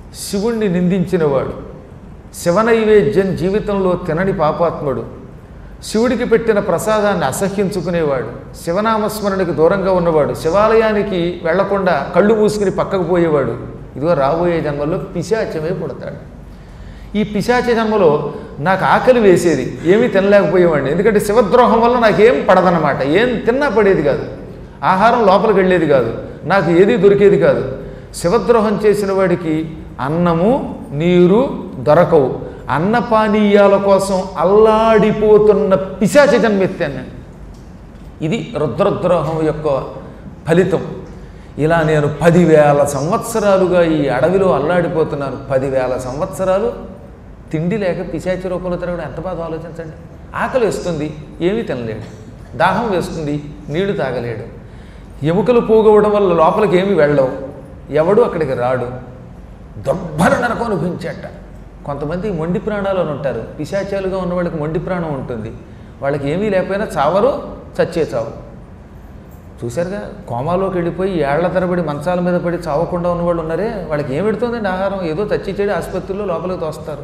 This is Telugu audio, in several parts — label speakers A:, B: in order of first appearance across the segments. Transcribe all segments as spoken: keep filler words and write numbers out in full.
A: శివుణ్ణి నిందించినవాడు, శివనైవేద్యం జీవితంలో తినని పాపాత్ముడు, శివుడికి పెట్టిన ప్రసాదాన్ని అసహ్యించుకునేవాడు, శివనామస్మరణకి దూరంగా ఉన్నవాడు, శివాలయానికి వెళ్లకుండా కళ్ళు మూసుకుని పక్కకు పోయేవాడు, ఇదిగో రాబోయే జన్మలో పిశాచమే పుడతాడు. ఈ పిశాచ జన్మలో నాకు ఆకలి వేసేది, ఏమీ తినలేకపోయేవాడిని. ఎందుకంటే శివద్రోహం వల్ల నాకేం పడదన్నమాట. ఏం తిన్నా పడేది కాదు, ఆహారం లోపలికి వెళ్ళేది కాదు, నాకు ఏదీ దొరికేది కాదు. శివద్రోహం చేసిన వాడికి అన్నము నీరు దొరకవు. అన్నపానీయాల కోసం అల్లాడిపోతున్న పిశాచ జన్మెత్తాను నేను. ఇది రుద్రద్రోహం యొక్క ఫలితం. ఇలా నేను పదివేల సంవత్సరాలుగా ఈ అడవిలో అల్లాడిపోతున్నాను. పదివేల సంవత్సరాలు తిండి లేక పిశాచి రూపంలో తిరగడం ఎంత బాధ ఆలోచించండి. ఆకలి వేస్తుంది, ఏమీ తినలేడు. దాహం వేస్తుంది, నీళ్లు తాగలేడు. ఎముకలు పోగవడం వల్ల లోపలికి ఏమీ వెళ్ళవు, ఎవడు అక్కడికి రాడు. దుర్భర నరకం అనుభవించేట. కొంతమంది మొండి ప్రాణాలు అని ఉంటారు. పిశాచాలుగా ఉన్న వాళ్ళకి మొండి ప్రాణం ఉంటుంది. వాళ్ళకి ఏమీ లేకపోయినా చావరు, చచ్చే చావు. చూశారుగా, కోమాలోకి వెళ్ళిపోయి ఏళ్ల తరబడి మంచాల మీద పడి చావకుండా ఉన్నవాళ్ళు ఉన్నారే, వాళ్ళకి ఏం పెడుతుందండి ఆహారం? ఏదో చచ్చి చెడి ఆసుపత్రిలో లోపలికి తోస్తారు.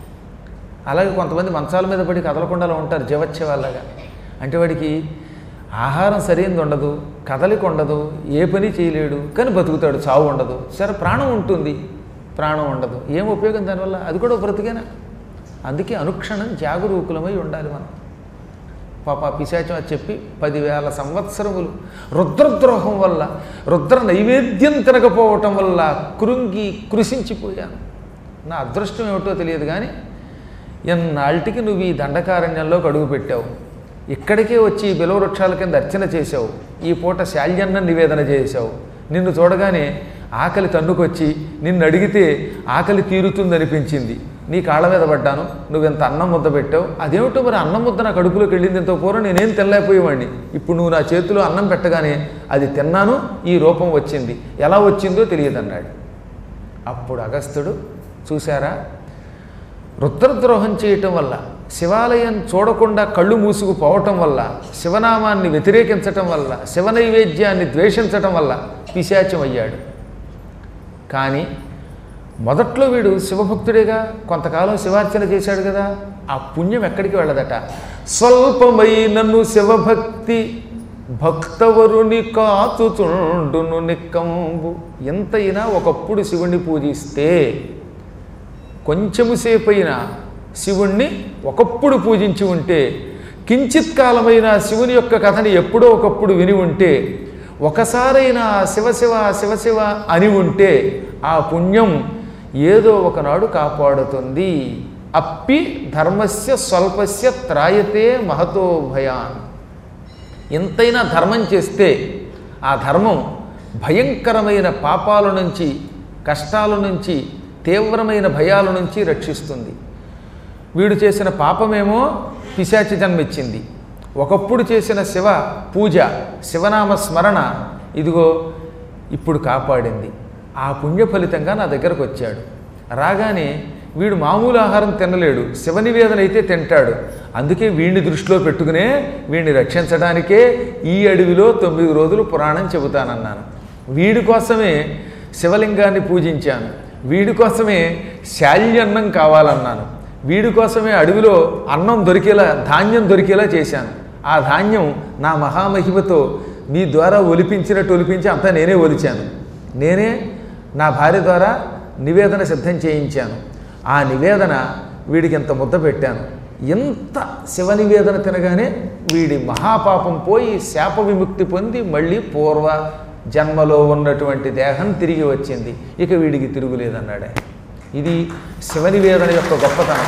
A: అలాగే కొంతమంది మంచాల మీద పడి కదలకుండా ఉంటారు, జీవచ్చే వాళ్ళగా. అంటే వాడికి ఆహారం సరైనది ఉండదు, కదలిక ఉండదు, ఏ పని చేయలేడు, కానీ బతుకుతాడు, చావు ఉండదు. సరే, ప్రాణం ఉంటుంది, ప్రాణం ఉండదు, ఏం ఉపయోగం దానివల్ల? అది కూడా బ్రతికేనా? అందుకే అనుక్షణం జాగరూకులమై ఉండాలి మనం. పాప పిశాచం అని చెప్పి పదివేల సంవత్సరములు రుద్రద్రోహం వల్ల, రుద్ర నైవేద్యం తినకపోవటం వల్ల కృంగి కృషించిపోయాను. నా అదృష్టం ఏమిటో తెలియదు కానీ ఎన్నాళ్ళకి నువ్వు ఈ దండకారణ్యంలోకి అడుగు పెట్టావు, ఇక్కడికే వచ్చి బిలవ వృక్షాల కింద అర్చన చేశావు, ఈ పూట శాల్యన్న నివేదన చేశావు. నిన్ను చూడగానే ఆకలి తన్నుకొచ్చి నిన్ను అడిగితే ఆకలి తీరుతుందనిపించింది. నీ కాళ్ళ మీద పడ్డాను, నువ్వెంత అన్నం ముద్ద పెట్టావు. అదేమిటో మరి అన్నం ముద్ద నా కడుపులోకి వెళ్ళింది. ఎంతో పూర్వం నేనేం తినలేకపోయేవాడిని. ఇప్పుడు నువ్వు నా చేతిలో అన్నం పెట్టగానే అది తిన్నాను, ఈ రూపం వచ్చింది. ఎలా వచ్చిందో తెలియదన్నాడు. అప్పుడు అగస్త్యుడు, చూశారా, రుద్రద్రోహం చేయటం వల్ల, శివాలయం చూడకుండా కళ్ళు మూసుకుపోవటం వల్ల, శివనామాన్ని వ్యతిరేకించటం వల్ల, శివనైవేద్యాన్ని ద్వేషించటం వల్ల పిశాచం అయ్యాడు. కానీ మొదట్లో వీడు శివభక్తుడేగా, కొంతకాలం శివార్చన చేశాడు కదా, ఆ పుణ్యం ఎక్కడికి వెళ్ళదట. స్వల్పమై నన్ను శివభక్తి భక్తవరుని కాచుచుండును నిక్కంబు. ఎంతైనా ఒకప్పుడు శివుణ్ణి పూజిస్తే, కొంచెము సేపైనా శివుణ్ణి ఒకప్పుడు పూజించి ఉంటే, కించిత్ కాలమైన శివుని యొక్క కథని ఎప్పుడో ఒకప్పుడు విని ఉంటే, ఒకసారైనా శివశివ శివశివ అని ఉంటే ఆ పుణ్యం ఏదో ఒకనాడు కాపాడుతుంది. అప్పి ధర్మస్య స్వల్పస్య త్రాయతే మహతో భయాన్. ఎంతైనా ధర్మం చేస్తే ఆ ధర్మం భయంకరమైన పాపాల నుంచి, కష్టాల నుంచి, తీవ్రమైన భయాల నుంచి రక్షిస్తుంది. వీడు చేసిన పాపమేమో పిశాచి జన్మిచ్చింది. ఒకప్పుడు చేసిన శివ పూజ, శివనామ స్మరణ ఇదిగో ఇప్పుడు కాపాడింది. ఆ పుణ్య ఫలితంగా నా దగ్గరకు వచ్చాడు. రాగానే వీడు మామూలు ఆహారం తినలేడు, శివ నివేదన అయితే తింటాడు. అందుకే వీడిని దృష్టిలో పెట్టుకునే వీడిని రక్షించడానికే ఈ అడవిలో తొమ్మిది రోజులు పురాణం చెబుతానన్నాను. వీడి కోసమే శివలింగాన్ని పూజించాను, వీడి కోసమే శాల్యన్నం కావాలన్నాను, వీడి కోసమే అడవిలో అన్నం దొరికేలా, ధాన్యం దొరికేలా చేశాను. ఆ ధాన్యం నా మహామహిమతో మీ ద్వారా ఒలిపించినట్టు ఒలిపించి అంతా నేనే ఒలిచాను. నేనే నా భార్య ద్వారా నివేదన సిద్ధం చేయించాను. ఆ నివేదన వీడికి ఎంత ముద్ద పెట్టాను. ఎంత శివ నివేదన తినగానే వీడి మహాపాపం పోయి శాప విముక్తి పొంది మళ్ళీ పూర్వ జన్మలో ఉన్నటువంటి దేహం తిరిగి వచ్చింది. ఇక వీడికి తిరుగులేదన్నాడే. ఇది శివ నివేదన యొక్క గొప్పతనం.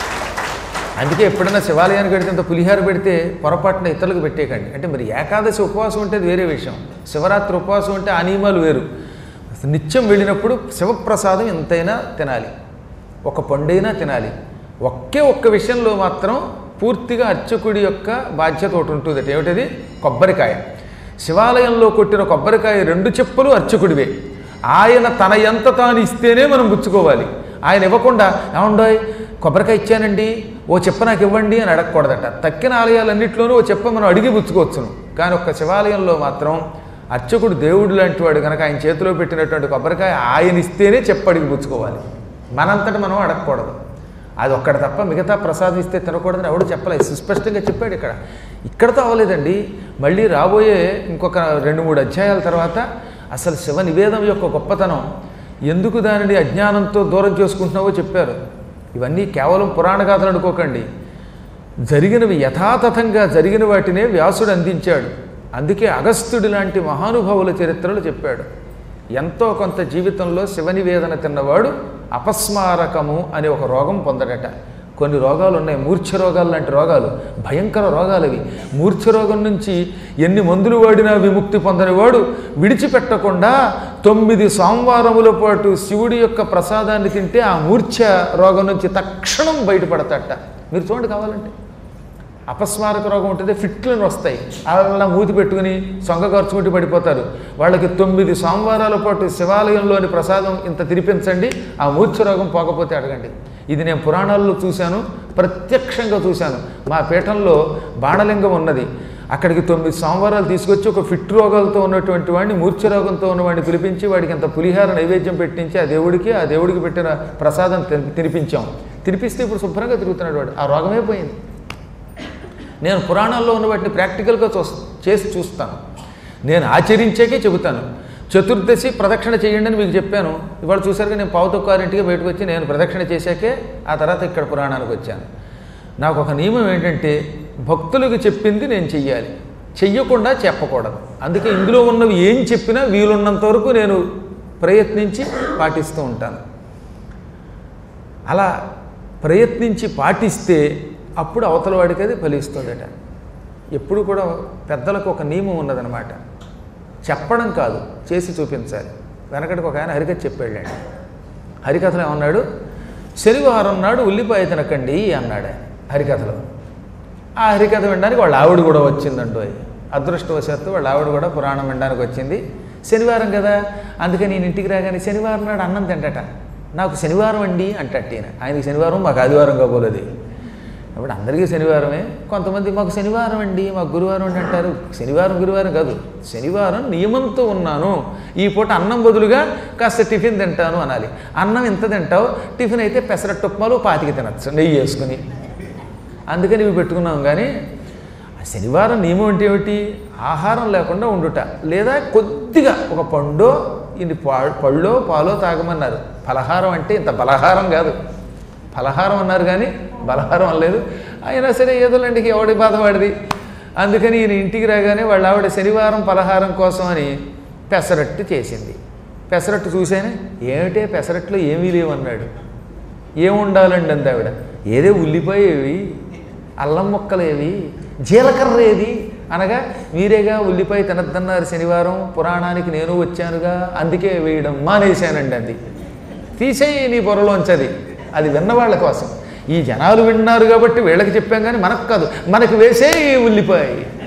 A: అందుకే ఎప్పుడైనా శివాలయానికి పెడితే అంత పులిహార పెడితే పొరపాటున ఇతరులకు పెట్టేకండి. అంటే మరి ఏకాదశి ఉపవాసం ఉంటే వేరే విషయం, శివరాత్రి ఉపవాసం ఉంటే ఆ నియమాలు వేరు. నిత్యం వెళ్ళినప్పుడు శివప్రసాదం ఎంతైనా తినాలి, ఒక పండైనా తినాలి. ఒకే ఒక్క విషయంలో మాత్రం పూర్తిగా అర్చకుడి యొక్క బాధ్యత ఒకటి ఉంటుంది. ఏమిటది? కొబ్బరికాయ. శివాలయంలో కొట్టిన కొబ్బరికాయ రెండు చెప్పులు అర్చకుడివే. ఆయన తన ఎంత తాను ఇస్తేనే మనం పుచ్చుకోవాలి. ఆయన ఇవ్వకుండా ఏమండోయ్ కొబ్బరికాయ ఇచ్చానండి ఓ చెప్ప నాకు ఇవ్వండి అని అడగకూడదట. తక్కిన ఆలయాలన్నింటిలోనూ ఓ చెప్ప మనం అడిగి పుచ్చుకోవచ్చును, కానీ ఒక్క శివాలయంలో మాత్రం అర్చకుడు దేవుడు లాంటి వాడు కనుక ఆయన చేతిలో పెట్టినటువంటి కొబ్బరికాయ ఆయన ఇస్తేనే చెప్పడికి పుచ్చుకోవాలి, మనంతట మనం అడగకూడదు. అది ఒక్కడ తప్ప మిగతా ప్రసాదం ఇస్తే తినకూడదని ఎవడు చెప్పలేదు, సుస్పష్టంగా చెప్పాడు. ఇక్కడ ఇక్కడతో అవ్వలేదండి, మళ్ళీ రాబోయే ఇంకొక రెండు మూడు అధ్యాయాల తర్వాత అసలు శివ నివేదం యొక్క గొప్పతనం, ఎందుకు దానిని అజ్ఞానంతో దూరం చేసుకుంటున్నావో చెప్పారు. ఇవన్నీ కేవలం పురాణ గాథలు అనుకోకండి, జరిగినవి యథాతథంగా జరిగిన వాటినే వ్యాసుడు అందించాడు. అందుకే అగస్త్యుడి లాంటి మహానుభావుల చరిత్రలు చెప్పాడు. ఎంతో కొంత జీవితంలో శివనివేదన తిన్నవాడు అపస్మారకము అనే ఒక రోగం పొందడట. కొన్ని రోగాలు ఉన్నాయి, మూర్ఛ రోగాలు లాంటి రోగాలు, భయంకర రోగాలు అవి. మూర్ఛ రోగం నుంచి ఎన్ని మందులు వాడినా విముక్తి పొందనివాడు విడిచిపెట్టకుండా తొమ్మిది సోమవారముల పాటు శివుడి యొక్క ప్రసాదాన్ని తింటే ఆ మూర్ఛ రోగం నుంచి తక్షణం బయటపడతాట. మీరు చూడండి కావాలంటే, అపస్మారక రోగం ఉంటుంది, ఫిట్లను వస్తాయి, అలా మూతి పెట్టుకుని సొంగ ఖర్చుకుంటూ పడిపోతారు. వాళ్ళకి తొమ్మిది సోమవారాల పాటు శివాలయంలోని ప్రసాదం ఇంత తినిపించండి, ఆ మూర్ఛ రోగం పోకపోతే అడగండి. ఇది నేను పురాణాల్లో చూశాను, ప్రత్యక్షంగా చూశాను. మా పీఠంలో బాణలింగం ఉన్నది, అక్కడికి తొమ్మిది సోమవారాలు తీసుకొచ్చి ఒక ఫిట్ రోగాలతో ఉన్నటువంటి వాడిని, మూర్ఛ రోగంతో ఉన్నవాడిని పిలిపించి వాడికి అంత పులిహార నైవేద్యం పెట్టించి ఆ దేవుడికి ఆ దేవుడికి పెట్టిన ప్రసాదం తినిపించాం. తినిపిస్తే ఇప్పుడు శుభ్రంగా తిరుగుతున్నాడు వాడు, ఆ రోగమే పోయింది. నేను పురాణాల్లో ఉన్న వాటిని ప్రాక్టికల్గా చూ చేసి చూస్తాను, నేను ఆచరించాకే చెబుతాను. చతుర్దశి ప్రదక్షిణ చేయండి అని మీకు చెప్పాను, ఇవాళ చూసారుగా నేను పావుతొక్కారింటికి బయటకు వచ్చి నేను ప్రదక్షిణ చేశాకే ఆ తర్వాత ఇక్కడ పురాణానికి వచ్చాను. నాకు ఒక నియమం ఏంటంటే భక్తులకు చెప్పింది నేను చెయ్యాలి, చెయ్యకుండా చెప్పకూడదు. అందుకే ఇందులో ఉన్నవి ఏం చెప్పినా వీలున్నంత వరకు నేను ప్రయత్నించి పాటిస్తూ ఉంటాను. అలా ప్రయత్నించి పాటిస్తే అప్పుడు అవతల వాడికి అది ఫలిస్తుందట. ఎప్పుడు కూడా పెద్దలకు ఒక నియమం ఉన్నదనమాట, చెప్పడం కాదు చేసి చూపించాలి. వెనకటికి ఒక ఆయన హరికథ చెప్పాడండి. హరికథలో ఏమన్నాడు, శనివారం నాడు ఉల్లిపాయ తినకండి అన్నాడు ఆయన హరికథలో. ఆ హరికథ వినడానికి వాళ్ళ ఆవిడ కూడా వచ్చిందంటూ, అదృష్టవశాత్తు వాళ్ళ ఆవిడ కూడా పురాణం వినడానికి వచ్చింది. శనివారం కదా, అందుకని నేను ఇంటికి రాగానే శనివారం నాడు అన్నం తింటట. నాకు శనివారం అండి అంటట్టు ఈయన, ఆయనకి శనివారం మాకు ఆదివారం కాబోలేదు. అప్పుడు అందరికీ శనివారమే, కొంతమంది మాకు శనివారం అండి మాకు గురువారం అండి అంటారు. శనివారం గురువారం కాదు, శనివారం నియమంతో ఉన్నాను, ఈ పూట అన్నం బదులుగా కాస్త టిఫిన్ తింటాను అనాలి. అన్నం ఎంత తింటావు, టిఫిన్ అయితే పెసరట్టు ఉప్మాలు పాతికి తినచ్చు నెయ్యి వేసుకుని, అందుకని ఇవి పెట్టుకున్నాం. కానీ శనివారం నియమం అంటే ఏమిటి, ఆహారం లేకుండా ఉండుట, లేదా కొద్దిగా ఒక పండో ఇన్ని పా పళ్ళో పాలో తాగమన్నారు. ఫలహారం అంటే ఇంత బలహారం కాదు, ఫలహారం అన్నారు కానీ బలహారం అనలేదు. అయినా సరే ఏదోలండి ఎవడి బాధపడింది. అందుకని ఈయన ఇంటికి రాగానే వాళ్ళ ఆవిడ శనివారం పలహారం కోసం అని పెసరట్టు చేసింది. పెసరట్టు చూసానే, ఏమిటే పెసరట్లో ఏమీ లేవన్నాడు. ఏముండాలండి అంది ఆవిడ. ఏదే ఉల్లిపాయ ఏవి, అల్లం ముక్కలేవి, జీలకర్ర ఏది అనగా, మీరేగా ఉల్లిపాయ తినద్దన్నారు శనివారం, పురాణానికి నేను వచ్చానుగా అందుకే వేయడం మానేశానండి అంది. తీసేయి నీ పొరలోంచది, అది విన్నవాళ్ళ కోసం. ఈ జనాలు విన్నారు కాబట్టి వీళ్ళకి చెప్పాం కానీ మనకు కాదు, మనకు వేసే ఈ ఉల్లిపాయ,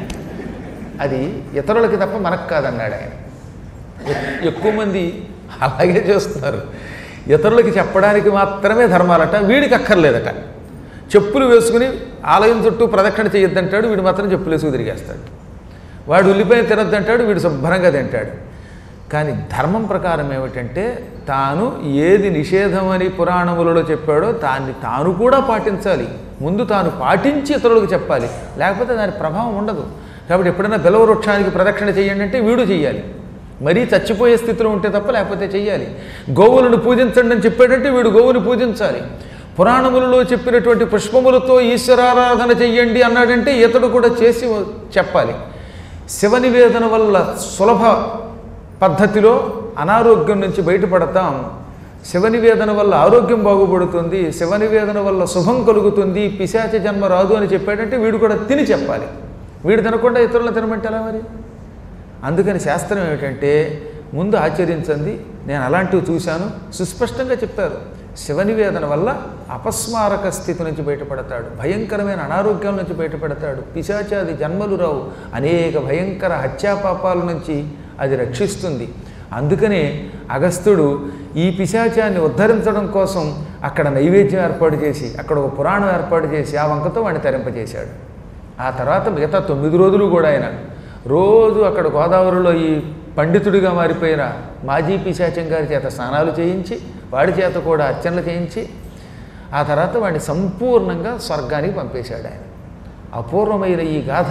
A: అది ఇతరులకి తప్ప మనకు కాదన్నాడు ఆయన. ఎక్కువ మంది అలాగే చేస్తున్నారు, ఇతరులకి చెప్పడానికి మాత్రమే ధర్మాలట, వీడికి అక్కర్లేదట. చెప్పులు వేసుకుని ఆలయం చుట్టూ ప్రదక్షిణ చేయొద్దంటాడు, వీడు మాత్రం చెప్పులు వేసుకు తిరిగేస్తాడు. వాడు ఉల్లిపాయ తినొద్దంటాడు, వీడు శుభ్రంగా తింటాడు. కానీ ధర్మం ప్రకారం ఏమిటంటే, తాను ఏది నిషేధమని పురాణములలో చెప్పాడో దాన్ని తాను కూడా పాటించాలి. ముందు తాను పాటించి ఇతరులకు చెప్పాలి, లేకపోతే దాని ప్రభావం ఉండదు. కాబట్టి ఎప్పుడైనా బిలవ వృక్షానికి ప్రదక్షిణ చేయండి అంటే వీడు చెయ్యాలి, మరీ చచ్చిపోయే స్థితిలో ఉంటే తప్ప లేకపోతే చెయ్యాలి. గోవులను పూజించండి అని చెప్పాడంటే వీడు గోవుని పూజించాలి. పురాణములలో చెప్పినటువంటి పుష్పములతో ఈశ్వరారాధన చెయ్యండి అన్నాడంటే ఇతడు కూడా చేసి చెప్పాలి. శివ నివేదన వల్ల సులభ పద్ధతిలో అనారోగ్యం నుంచి బయటపడతాం. శివ నివేదన వల్ల ఆరోగ్యం బాగుపడుతుంది, శివ నివేదన వల్ల శుభం కలుగుతుంది, పిశాచ జన్మ రాదు అని చెప్పాడంటే వీడు కూడా తిని చెప్పాలి. వీడు తినకుండా ఇతరులను తినమంటే ఎలా మరి? అందుకని శాస్త్రం ఏమిటంటే, ముందు ఆచరించండి. నేను అలాంటివి చూశాను, సుస్పష్టంగా చెప్పారు. శివ నివేదన వల్ల అపస్మారక స్థితి నుంచి బయటపడతాడు, భయంకరమైన అనారోగ్యాల నుంచి బయటపడతాడు, పిశాచాది జన్మలు రావు, అనేక భయంకర హత్యాపాపాల నుంచి అది రక్షిస్తుంది. అందుకనే అగస్త్యుడు ఈ పిశాచాన్ని ఉద్ధరించడం కోసం అక్కడ నైవేద్యం ఏర్పాటు చేసి, అక్కడ ఒక పురాణం ఏర్పాటు చేసి ఆ వంకతో వాడిని తరింపజేశాడు. ఆ తర్వాత మిగతా తొమ్మిది రోజులు కూడా ఆయన రోజు అక్కడ గోదావరిలో ఈ పండితుడిగా మారిపోయిన మాజీ పిశాచం గారి చేత స్నానాలు చేయించి వాడి చేత కూడా అర్చనలు చేయించి ఆ తర్వాత వాడిని సంపూర్ణంగా స్వర్గానికి పంపేశాడు ఆయన. అపూర్వమైన ఈ గాథ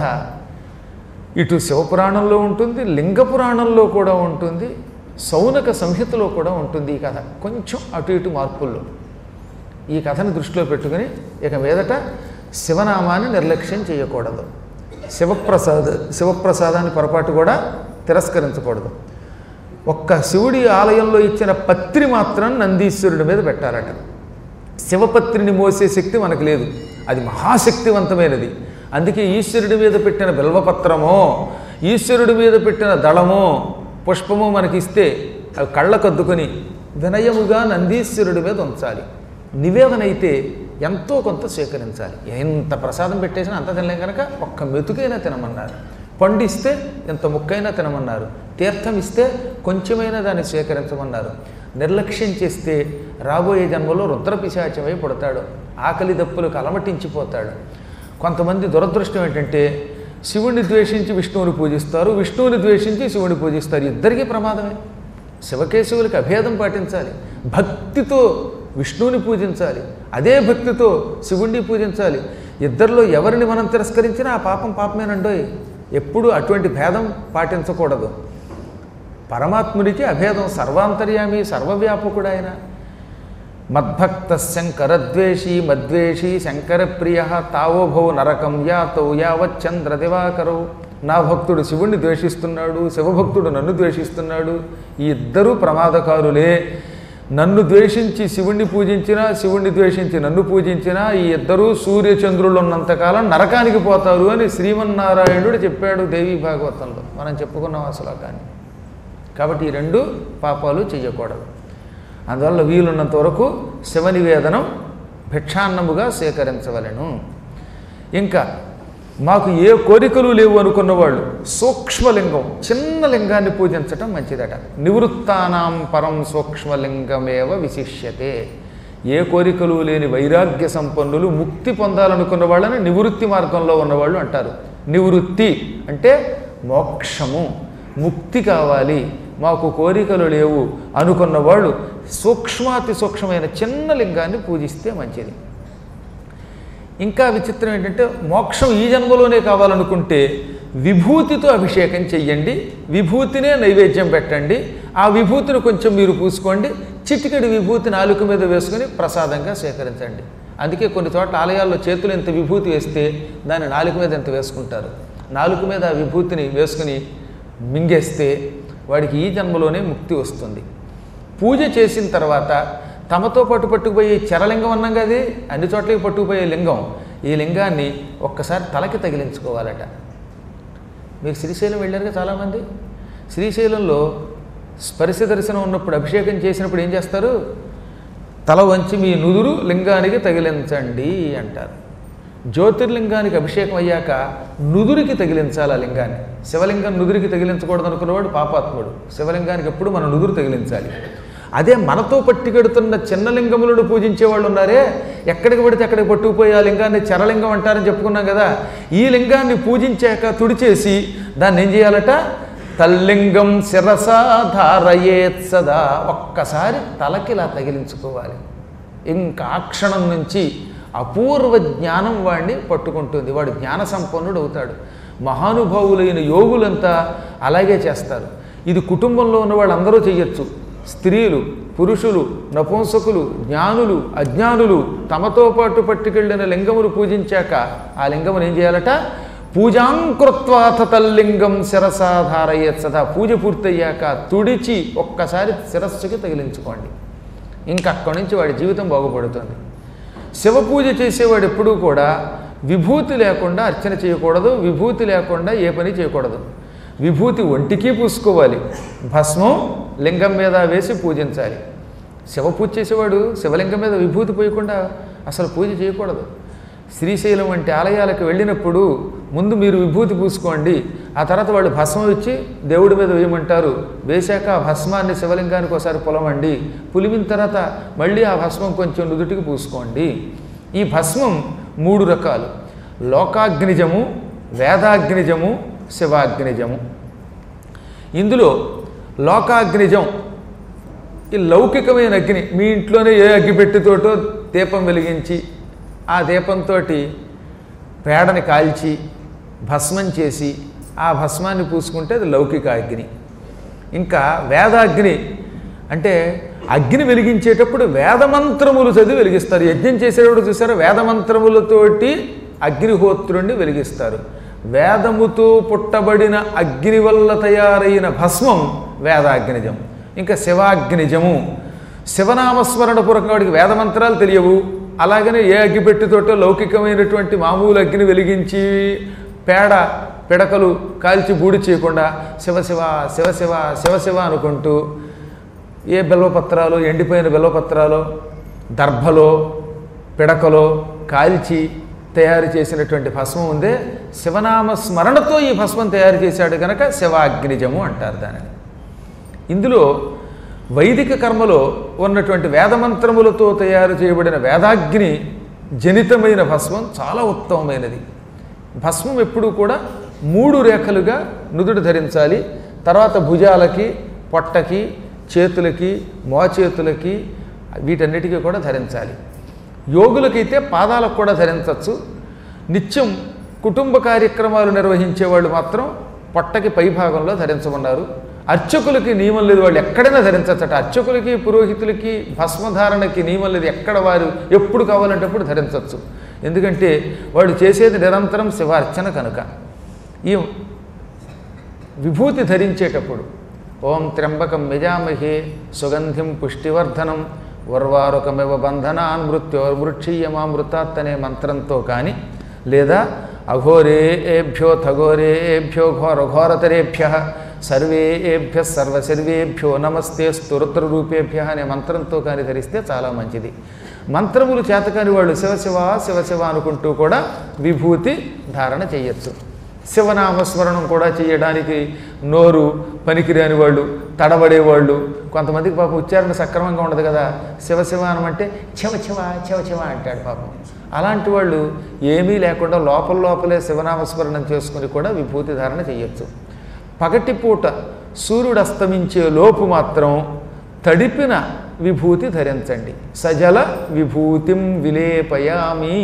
A: ఇటు శివపురాణంలో ఉంటుంది, లింగ పురాణంలో కూడా ఉంటుంది, సౌనక సంహితలో కూడా ఉంటుంది ఈ కథ. కొంచెం అటు ఇటు మార్పుల్లో ఈ కథను దృష్టిలో పెట్టుకుని ఇక మీదట శివనామాన్ని నిర్లక్ష్యం చేయకూడదు. శివప్రసాద్ శివప్రసాదాన్ని పొరపాటు కూడా తిరస్కరించకూడదు. ఒక్క శివుడి ఆలయంలో ఇచ్చిన పత్రి మాత్రం నందీశ్వరుడి మీద పెట్టారట. శివపత్రిని మోసే శక్తి మనకు లేదు, అది మహాశక్తివంతమైనది. అందుకే ఈశ్వరుడి మీద పెట్టిన బిల్వపత్రమో ఈశ్వరుడి మీద పెట్టిన దళమో పుష్పమో మనకిస్తే అవి కళ్ళకద్దుకొని వినయముగా నందీశ్వరుడి మీద ఉంచాలి. నివేదన అయితే ఎంతో కొంత స్వీకరించాలి. ఎంత ప్రసాదం పెట్టేసినా అంత తినలేం కనుక ఒక్క మెతుకైనా తినమన్నారు. పండిస్తే ఎంత ముక్కైనా తినమన్నారు. తీర్థం ఇస్తే కొంచెమైనా దాన్ని స్వీకరించమన్నారు. నిర్లక్ష్యం చేస్తే రాబోయే జన్మలో రుద్రపిశాచమై పుడతాడు, ఆకలి దప్పులకు అలమటించిపోతాడు. కొంతమంది దురదృష్టం ఏంటంటే శివుణ్ణి ద్వేషించి విష్ణువుని పూజిస్తారు, విష్ణువుని ద్వేషించి శివుని పూజిస్తారు. ఇద్దరికీ ప్రమాదమే. శివకేశవులకి అభేదం పాటించాలి. భక్తితో విష్ణువుని పూజించాలి, అదే భక్తితో శివుణ్ణి పూజించాలి. ఇద్దరిలో ఎవరిని మనం తిరస్కరించినా ఆ పాపం పాపమేనండోయ్. ఎప్పుడు అటువంటి భేదం పాటించకూడదు. పరమాత్ముడికి అభేదం, సర్వాంతర్యామి సర్వవ్యాపకుడు ఆయన. మద్భక్త శంకరద్వేషి మద్వేషి శంకరప్రియ తావోభౌ నరకం యాతౌ యావచ్చంద్ర దివాకరౌ. నా భక్తుడు శివుణ్ణి ద్వేషిస్తున్నాడు, శివభక్తుడు నన్ను ద్వేషిస్తున్నాడు. ఈ ఇద్దరూ ప్రమాదకారులే. నన్ను ద్వేషించి శివుణ్ణి పూజించినా, శివుణ్ణి ద్వేషించి నన్ను పూజించినా ఈ ఇద్దరూ సూర్యచంద్రులు ఉన్నంతకాలం నరకానికి పోతారు అని శ్రీమన్నారాయణుడు చెప్పాడు దేవీ భాగవతంలో. మనం చెప్పుకున్నాం ఆ శ్లోకాన్ని. కాబట్టి ఈ రెండు పాపాలు చెయ్యకూడదు. అందువల్ల వీలున్నంత వరకు శివ నివేదనం భిక్షాన్నముగా సేకరించవలెను. ఇంకా మాకు ఏ కోరికలు లేవు అనుకున్న వాళ్ళు సూక్ష్మలింగం, చిన్న లింగాన్ని పూజించటం మంచిదట. నివృత్తానాం పరం సూక్ష్మలింగమేవ విశిష్యతే. ఏ కోరికలు లేని వైరాగ్య సంపన్నులు, ముక్తి పొందాలనుకున్న వాళ్ళని నివృత్తి మార్గంలో ఉన్నవాళ్ళు అంటారు. నివృత్తి అంటే మోక్షము, ముక్తి కావాలి, మాకు కోరికలు లేవు అనుకున్న వాళ్ళు సూక్ష్మాతి సూక్ష్మమైన చిన్న లింగాన్ని పూజిస్తే మంచిది. ఇంకా విచిత్రం ఏంటంటే మోక్షం ఈ జన్మలోనే కావాలనుకుంటే విభూతితో అభిషేకం చెయ్యండి, విభూతినే నైవేద్యం పెట్టండి, ఆ విభూతిని కొంచెం మీరు పూసుకోండి, చిటికెడు విభూతి నాలుక మీద వేసుకొని ప్రసాదంగా స్వీకరించండి. అందుకే కొన్ని చోట్ల ఆలయాల్లో చేతులు ఎంత విభూతి వేస్తే దాన్ని నాలుక మీద ఎంత వేసుకుంటారు. నాలుక మీద ఆ విభూతిని వేసుకుని మింగేస్తే వాడికి ఈ జన్మలోనే ముక్తి వస్తుంది. పూజ చేసిన తర్వాత తమతో పాటు పట్టుకుపోయే చరలింగం అన్నాం కదా, అన్ని చోట్లకి పట్టుకుపోయే లింగం, ఈ లింగాన్ని ఒక్కసారి తలకి తగిలించుకోవాలట. మీరు శ్రీశైలం వెళ్ళారుగా చాలామంది. శ్రీశైలంలో స్పర్శ దర్శనం ఉన్నప్పుడు అభిషేకం చేసినప్పుడు ఏం చేస్తారు? తల వంచి మీ నుదురు లింగానికి తగిలించండి అంటారు. జ్యోతిర్లింగానికి అభిషేకం అయ్యాక నుదురికి తగిలించాలి ఆ లింగాన్ని. శివలింగం నుదురికి తగిలించకూడదు అనుకున్నవాడు పాపాత్ముడు. శివలింగానికి ఎప్పుడు మన నుదురు తగిలించాలి. అదే మనతో పట్టుకెడుతున్న చిన్న లింగములను పూజించే వాళ్ళు ఉన్నారే, ఎక్కడికి పడితే అక్కడికి పట్టుకుపోయి ఆ లింగాన్ని చరలింగం అంటారని చెప్పుకున్నాం కదా. ఈ లింగాన్ని పూజించాక తుడిచేసి దాన్ని ఏం చేయాలట? తల్లింగం శిరసా ధారయేత్ సదా. ఒక్కసారి తలకిలా తగిలించుకోవాలి. ఇంకా ఆ క్షణం నుంచి అపూర్వ జ్ఞానం వాడిని పట్టుకుంటుంది. వాడు జ్ఞాన సంపన్నుడు అవుతాడు. మహానుభావులైన యోగులంతా అలాగే చేస్తారు. ఇది కుటుంబంలో ఉన్న వాళ్ళందరూ చేయొచ్చు. స్త్రీలు, పురుషులు, నపుంసకులు, జ్ఞానులు, అజ్ఞానులు తమతో పాటు పట్టుకెళ్ళిన లింగమును పూజించాక ఆ లింగమును ఏం చేయాలట? పూజాంకృత్వాథ తల్లింగం శిరసాధారయేత్ సదా. పూజ పూర్తయ్యాక తుడిచి ఒక్కసారి శిరస్సుకి తగిలించుకోండి. ఇంకా అక్కడి నుంచి వాడి జీవితం బాగుపడుతుంది. శివ పూజ చేసేవాడు ఎప్పుడూ కూడా విభూతి లేకుండా అర్చన చేయకూడదు, విభూతి లేకుండా ఏ పని చేయకూడదు. విభూతి ఒంటికి పూసుకోవాలి, భస్మం లింగం మీద వేసి పూజించాలి. శివ పూజ చేసేవాడు శివలింగం మీద విభూతి పోయకుండా అసలు పూజ చేయకూడదు. శ్రీశైలం వంటి ఆలయాలకు వెళ్ళినప్పుడు ముందు మీరు విభూతి పూసుకోండి, ఆ తర్వాత వాళ్ళు భస్మం ఇచ్చి దేవుడి మీద వేయమంటారు. వేశాక ఆ భస్మాన్ని శివలింగానికి ఒకసారి పులమండి, పులిమిన తర్వాత మళ్ళీ ఆ భస్మం కొంచెం నుదుటికి పూసుకోండి. ఈ భస్మం మూడు రకాలు: లోకాగ్నిజము, వేదాగ్నిజము, శివాగ్నిజము. ఇందులో లోకాగ్నిజం ఈ లౌకికమైన అగ్ని, మీ ఇంట్లోనే ఏ అగ్గిపెట్టితోటో దీపం వెలిగించి ఆ దీపంతో పేడని కాల్చి భస్మం చేసి ఆ భస్మాన్ని పూసుకుంటే అది లౌకిక అగ్ని. ఇంకా వేదాగ్ని అంటే అగ్ని వెలిగించేటప్పుడు వేదమంత్రములు చదివి వెలిగిస్తారు. యజ్ఞం చేసేటప్పుడు చూసారా, వేదమంత్రములతోటి అగ్నిహోత్రుణ్ణి వెలిగిస్తారు. వేదముతో పుట్టబడిన అగ్ని వల్ల తయారైన భస్మం వేదాగ్నిజం. ఇంకా శివాగ్నిజము, శివనామస్మరణపూర్వకంగా వాడికి వేదమంత్రాలు తెలియవు, అలాగనే ఏ అగ్గిపెట్టితోటో లౌకికమైనటువంటి మామూలు అగ్ని వెలిగించి పేడ పిడకలు కాల్చి బూడి చేయకుండా శివశివ శివశివ శివశివ అనుకుంటూ ఏ బిల్వపత్రాలు, ఎండిపోయిన బిల్వపత్రాలు దర్భలో పిడకలో కాల్చి తయారు చేసినటువంటి భస్మం ఉందే, శివనామ స్మరణతో ఈ భస్మం తయారు చేశాడు కనుక శివాగ్నిజము అంటారు దానిని. ఇందులో వైదిక కర్మలో ఉన్నటువంటి వేదమంత్రములతో తయారు చేయబడిన వేదాగ్ని జనితమైన భస్మం చాలా ఉత్తమమైనది. భస్మం ఎప్పుడూ కూడా మూడు రేఖలుగా నుదుడు ధరించాలి. తర్వాత భుజాలకి, పొట్టకి, చేతులకి, మోచేతులకి వీటన్నిటికీ కూడా ధరించాలి. యోగులకైతే పాదాలకు కూడా ధరించవచ్చు. నిత్యం కుటుంబ కార్యక్రమాలు నిర్వహించే వాళ్ళు మాత్రం పొట్టకి పై భాగంలో ధరించమన్నారు. అర్చకులకి నియమం లేదు, వాళ్ళు ఎక్కడైనా ధరించచ్చట. అర్చకులకి పురోహితులకి భస్మధారణకి నియమం లేదు, ఎక్కడ వారు ఎప్పుడు కావాలంటే అప్పుడు ధరించవచ్చు. ఎందుకంటే వాళ్ళు చేసేది నిరంతరం శివార్చన కనుక. ఈ విభూతి ధరించేటప్పుడు ఓం త్ర్యంబకం యజామహే సుగంధిం పుష్టివర్ధనం వర్వారుకమివ బంధనాన్ మృత్యోర్మృక్షీయమామృతాత్ అనే మంత్రంతో కానీ, లేదా అఘోరేభ్యో థఘోరేభ్యో ఘోరఘోరతరేభ్య సర్వేభ్య సర్వసర్వేభ్యో నమస్తే స్తురుద్రరూపేభ్య అనే మంత్రంతో కానీ ధరిస్తే చాలా మంచిది. మంత్రములు చేతకాని వాళ్ళు శివశివ శివశివ అనుకుంటూ కూడా విభూతి ధారణ చేయొచ్చు. శివనామస్మరణం కూడా చేయడానికి నోరు పనికిరాని వాళ్ళు, తడబడేవాళ్ళు, కొంతమందికి పాపం ఉచ్చారణ సక్రమంగా ఉండదు కదా, శివశివ అనమంటే చివ చివ చివ చివ అంటాడు పాపం. అలాంటి వాళ్ళు ఏమీ లేకుండా లోపల లోపలే శివనామస్మరణం చేసుకుని కూడా విభూతి ధారణ చేయొచ్చు. పగటిపూట సూర్యుడు అస్తమించే లోపు మాత్రం తడిపిన విభూతి ధరించండి. సజల విభూతిం విలేపయామి.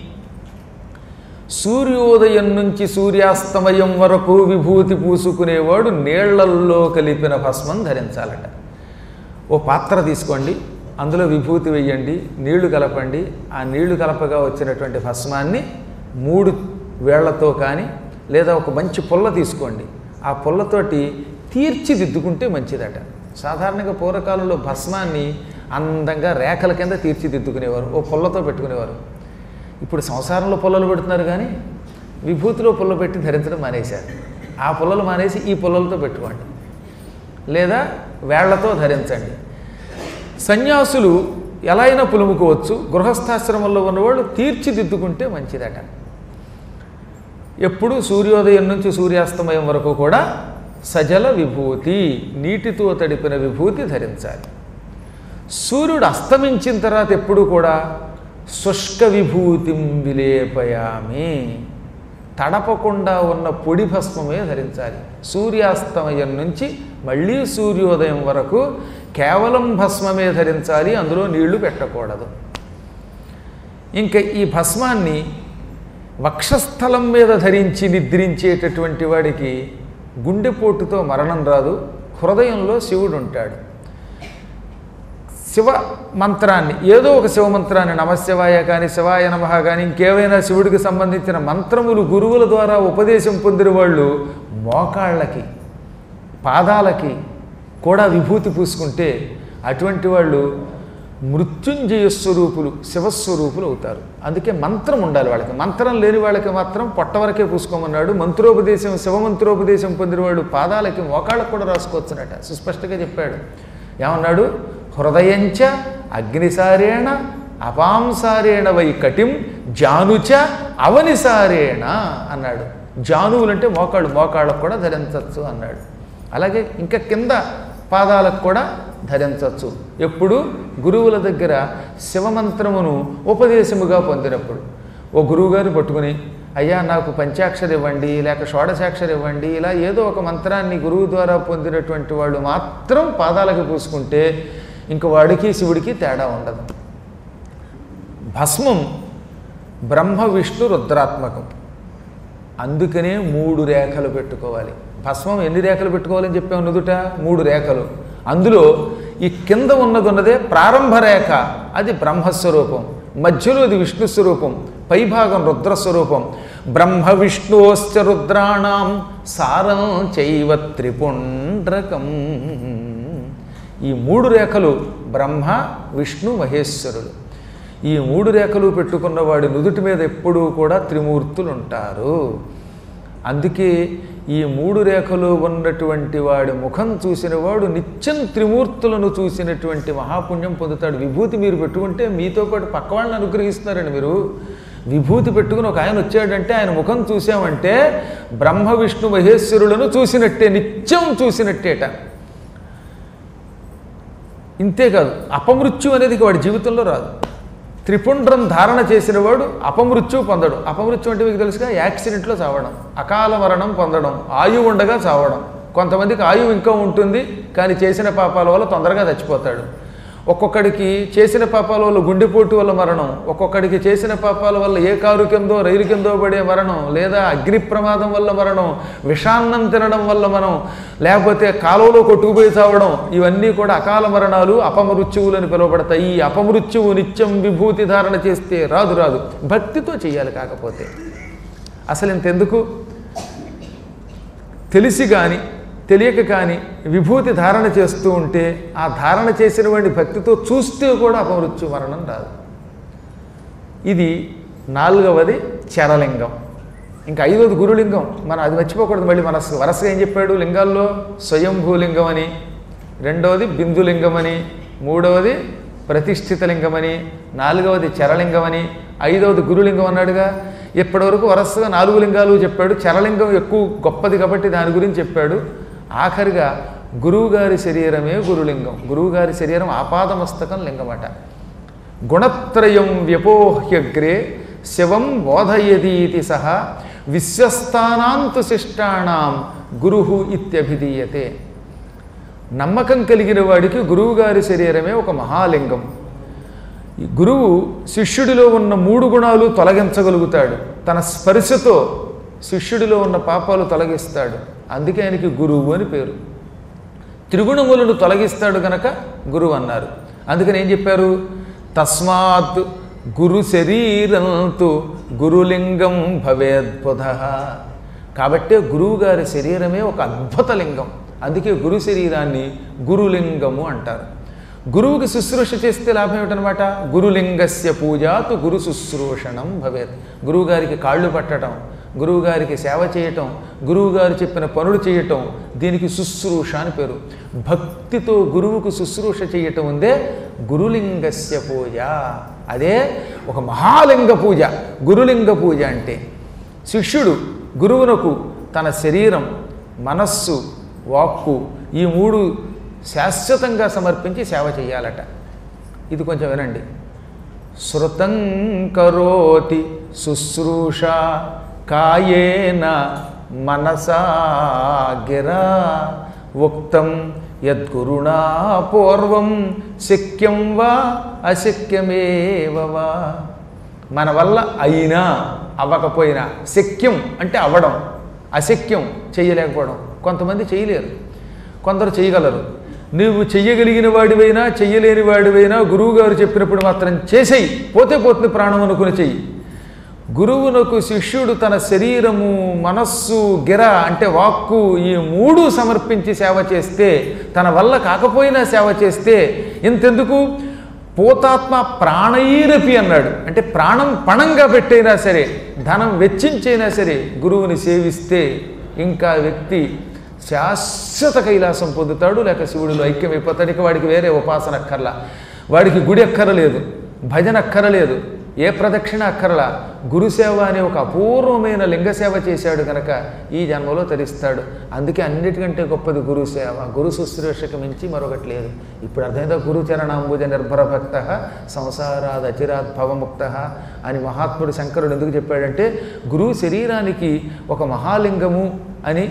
A: సూర్యోదయం నుంచి సూర్యాస్తమయం వరకు విభూతి పూసుకునేవాడు నీళ్లల్లో కలిపిన భస్మం ధరించాలట. ఓ పాత్ర తీసుకోండి, అందులో విభూతి వెయ్యండి, నీళ్లు కలపండి. ఆ నీళ్లు కలపగా వచ్చినటువంటి భస్మాన్ని మూడు వేళ్లతో కానీ లేదా ఒక మంచి పుల్ల తీసుకోండి, ఆ పుల్లతోటి తీర్చిదిద్దుకుంటే మంచిదట. సాధారణంగా పూర్వకాలంలో భస్మాన్ని అందంగా రేఖల కింద తీర్చిదిద్దుకునేవారు, ఓ పుల్లతో పెట్టుకునేవారు. ఇప్పుడు సంసారంలో పుల్లలు పెడుతున్నారు కానీ విభూతిలో పుల్ల పెట్టి ధరించడం మానేశారు. ఆ పుల్లలు మానేసి ఈ పుల్లలతో పెట్టుకోండి, లేదా వేళ్లతో ధరించండి. సన్యాసులు ఎలా అయినా పులుముకోవచ్చు, గృహస్థాశ్రమంలో ఉన్నవాళ్ళు తీర్చిదిద్దుకుంటే మంచిదట. ఎప్పుడు సూర్యోదయం నుంచి సూర్యాస్తమయం వరకు కూడా సజల విభూతి, నీటితో తడిపిన విభూతి ధరించాలి. సూర్యుడు అస్తమించిన తర్వాత ఎప్పుడు కూడా శుష్క విభూతిం విలేపయామి, తడపకుండా ఉన్న పొడి భస్మమే ధరించాలి. సూర్యాస్తమయం నుంచి మళ్ళీ సూర్యోదయం వరకు కేవలం భస్మమే ధరించాలి, అందులో నీళ్లు పెట్టకూడదు. ఇంకా ఈ భస్మాన్ని వక్షస్థలం మీద ధరించి నిద్రించేటటువంటి వాడికి గుండెపోటుతో మరణం రాదు, హృదయంలో శివుడు ఉంటాడు. శివ మంత్రాన్ని, ఏదో ఒక శివ మంత్రాన్ని, నమశివాయ కానీ శివాయ నమః కానీ ఇంకేవైనా శివుడికి సంబంధించిన మంత్రములు గురువుల ద్వారా ఉపదేశం పొందిన వాళ్ళు మోకాళ్ళకి పాదాలకి కూడా విభూతి పూసుకుంటే అటువంటి వాళ్ళు మృత్యుంజయ స్వరూపులు, శివస్వరూపులు అవుతారు. అందుకే మంత్రం ఉండాలి వాళ్ళకి. మంత్రం లేని వాళ్ళకి మాత్రం పొట్ట వరకే పూసుకోమన్నాడు. మంత్రోపదేశం, శివమంత్రోపదేశం పొందిన వాళ్ళు పాదాలకి మోకాళ్ళకు కూడా రాసుకోవచ్చునట, సుస్పష్టంగా చెప్పాడు. ఏమన్నాడు? హృదయంచ అగ్నిసారేణ అపాంసారేణ వై కటిం జానుచ అవనిసారేణ అన్నాడు. జానువులంటే మోకాళ్ళు, మోకాళ్ళకు కూడా ధరించవచ్చు అన్నాడు. అలాగే ఇంకా కింద పాదాలకు కూడా ధరించవచ్చు. ఎప్పుడు? గురువుల దగ్గర శివమంత్రమును ఉపదేశముగా పొందినప్పుడు. ఓ గురువుగారిని పట్టుకుని అయ్యా నాకు పంచాక్షరి ఇవ్వండి, లేక షోడశాక్షరి ఇవ్వండి, ఇలా ఏదో ఒక మంత్రాన్ని గురువు ద్వారా పొందినటువంటి వాళ్ళు మాత్రం పాదాలకు పూసుకుంటే ఇంక వాడికి శివుడికి తేడా ఉండదు. భస్మం బ్రహ్మ విష్ణు రుద్రాత్మకం, అందుకనే మూడు రేఖలు పెట్టుకోవాలి. భస్మం ఎన్ని రేఖలు పెట్టుకోవాలని చెప్పాము? నుదుట మూడు రేఖలు. అందులో ఈ కింద ఉన్నది ఉన్నదే ప్రారంభ రేఖ, అది బ్రహ్మస్వరూపం. మధ్యలో అది విష్ణు స్వరూపం, పైభాగం రుద్రస్వరూపం. బ్రహ్మ విష్ణోశ్చ రుద్రాణం సారం చైవ త్రిపుండ్రకం. ఈ మూడు రేఖలు బ్రహ్మ విష్ణు మహేశ్వరులు. ఈ మూడు రేఖలు పెట్టుకున్నవాడి నుదుటి మీద ఎప్పుడూ కూడా త్రిమూర్తులు ఉంటారు. అందుకే ఈ మూడు రేఖలు ఉన్నటువంటి వాడి ముఖం చూసిన వాడు నిత్యం త్రిమూర్తులను చూసినటువంటి మహాపుణ్యం పొందుతాడు. విభూతి మీరు పెట్టుకుంటే మీతో పాటు పక్క వాళ్ళని అనుగ్రహిస్తారండి. మీరు విభూతి పెట్టుకుని ఒక ఆయన వచ్చాడంటే ఆయన ముఖం చూసామంటే బ్రహ్మ విష్ణు మహేశ్వరులను చూసినట్టే, నిత్యం చూసినట్టేట. ఇంతేకాదు, అపమృత్యు అనేది వాడి జీవితంలో రాదు. త్రిపుండ్రం ధారణ చేసిన వాడు అపమృత్యు పొందడు. అపమృత్యు అంటే మీకు తెలుసుగా, యాక్సిడెంట్లో చావడం, అకాల మరణం పొందడం, ఆయువు ఉండగా చావడం. కొంతమందికి ఆయువు ఇంకా ఉంటుంది కానీ చేసిన పాపాల వల్ల తొందరగా చచ్చిపోతాడు. ఒక్కొక్కడికి చేసిన పాపాల వల్ల గుండెపోటు వల్ల మరణం, ఒక్కొక్కడికి చేసిన పాపాల వల్ల ఏ కారు కిందో రైలు కిందో పడే మరణం, లేదా అగ్ని ప్రమాదం వల్ల మరణం, విషాన్నం తినడం వల్ల మనం, లేకపోతే కాలువలో కొట్టుకుపోయి చావడం. ఇవన్నీ కూడా అకాల మరణాలు, అపమృత్యువులు అని పిలువబడతాయి. ఈ అపమృత్యువు నిత్యం విభూతి ధారణ చేస్తే రాదు రాదు భక్తితో చేయాలి. కాకపోతే అసలు ఇంతెందుకు, తెలిసి కానీ తెలియక కానీ విభూతి ధారణ చేస్తూ ఉంటే ఆ ధారణ చేసిన వాడిని భక్తితో చూస్తే కూడా అపమృత్యు మరణం రాదు. ఇది నాలుగవది చరలింగం. ఇంకా ఐదవది గురులింగం. మనం అది మర్చిపోకూడదు. మళ్ళీ మన వరసగా ఏం చెప్పాడు? లింగాల్లో స్వయంభూలింగం అని, రెండవది బిందులింగం అని, మూడవది ప్రతిష్ఠిత లింగమని, నాలుగవది చరలింగమని, ఐదవది గురులింగం అన్నాడుగా. ఇప్పటివరకు వరసగా నాలుగు లింగాలు చెప్పాడు. చరలింగం ఎక్కువ గొప్పది కాబట్టి దాని గురించి చెప్పాడు. ఆఖరిగా గురువుగారి శరీరమే గురులింగం. గురువుగారి శరీరం ఆపాదమస్తకం లింగమట. గుణత్రయం వ్యపోహ్యగ్రే శివం బోధయదీతి సహ విశ్వస్థానాంతు శిష్టాణం గురు ఇత్యభిధీయతే. నమ్మకం కలిగిన వాడికి గురువుగారి శరీరమే ఒక మహాలింగం. ఈ గురువు శిష్యుడిలో ఉన్న మూడు గుణాలు తొలగించగలుగుతాడు. తన స్పర్శతో శిష్యుడిలో ఉన్న పాపాలు తొలగిస్తాడు. అందుకే ఆయనకి గురువు అని పేరు. త్రిగుణములను తొలగిస్తాడు గనక గురువు అన్నారు. అందుకని ఏం చెప్పారు? తస్మాత్ గురు శరీరంతు గురులింగం భవేద్బుధ. కాబట్టే గురువు గారి శరీరమే ఒక అద్భుత లింగం. అందుకే గురు శరీరాన్ని గురులింగము అంటారు. గురువుకి శుశ్రూష చేస్తే లాభం ఏమిటనమాట? గురులింగస్య పూజాతు గురు శుశ్రూషణం భవేత్. గురువుగారికి కాళ్ళు పట్టడం, గురువుగారికి సేవ చేయటం, గురువుగారు చెప్పిన పనులు చేయటం, దీనికి శుశ్రూష అని పేరు. భక్తితో గురువుకు శుశ్రూష చేయటం ఉందే గురులింగస్య పూజ. అదే ఒక మహాలింగ పూజ. గురులింగ పూజ అంటే శిష్యుడు గురువునకు తన శరీరం, మనస్సు, వాక్కు ఈ మూడు శాశ్వతంగా సమర్పించి సేవ చేయాలట. ఇది కొంచెం వినండి. శృతం కరోతి శుశ్రూష కాయేన మనసా గిరా ఉక్తం యద్గురుణా పూర్వం శక్యం వా అశక్యమేవ వా. మన వల్ల అయినా అవ్వకపోయినా, శక్యం అంటే అవ్వడం, అశక్యం చేయలేకపోవడం. కొంతమంది చేయలేరు, కొందరు చేయగలరు. నువ్వు చెయ్యగలిగిన వాడివైనా చెయ్యలేని వాడివైనా గురువుగారు చెప్పినప్పుడు మాత్రం చేసేయి, పోతే పోతుంది ప్రాణం అనుకుని చెయ్యి. గురువునకు శిష్యుడు తన శరీరము, మనస్సు, గిర అంటే వాక్కు ఈ మూడు సమర్పించి సేవ చేస్తే, తన వల్ల కాకపోయినా సేవ చేస్తే, ఇంతెందుకు పోతాత్మ ప్రాణైరపి అన్నాడు. అంటే ప్రాణం పణంగా పెట్టైనా సరే, ధనం వెచ్చించైనా సరే గురువుని సేవిస్తే ఇంకా వ్యక్తి శాశ్వత కైలాసం పొందుతాడు, లేక శివుడిలో ఐక్యమైపోతాడు. ఇక వాడికి వేరే ఉపాసన అక్కర్లా, వాడికి గుడి అక్కరలేదు, భజన అక్కరలేదు, ఏ ప్రదక్షిణ అక్కర్లా, గురుసేవ అనే ఒక అపూర్వమైన లింగసేవ చేశాడు కనుక ఈ జన్మలో తరిస్తాడు. అందుకే అన్నిటికంటే గొప్పది గురుసేవ. గురు శుశ్రూషకు మించి మరొకటి లేదు. ఇప్పుడు అర్థమైందా? గురుచరణాంబుజ నిర్భర భక్త సంసారాద్ అచిరాత్ భవముక్త అని మహాత్ముడు శంకరుడు ఎందుకు చెప్పాడంటే, గురువు శరీరానికి ఒక మహాలింగము అని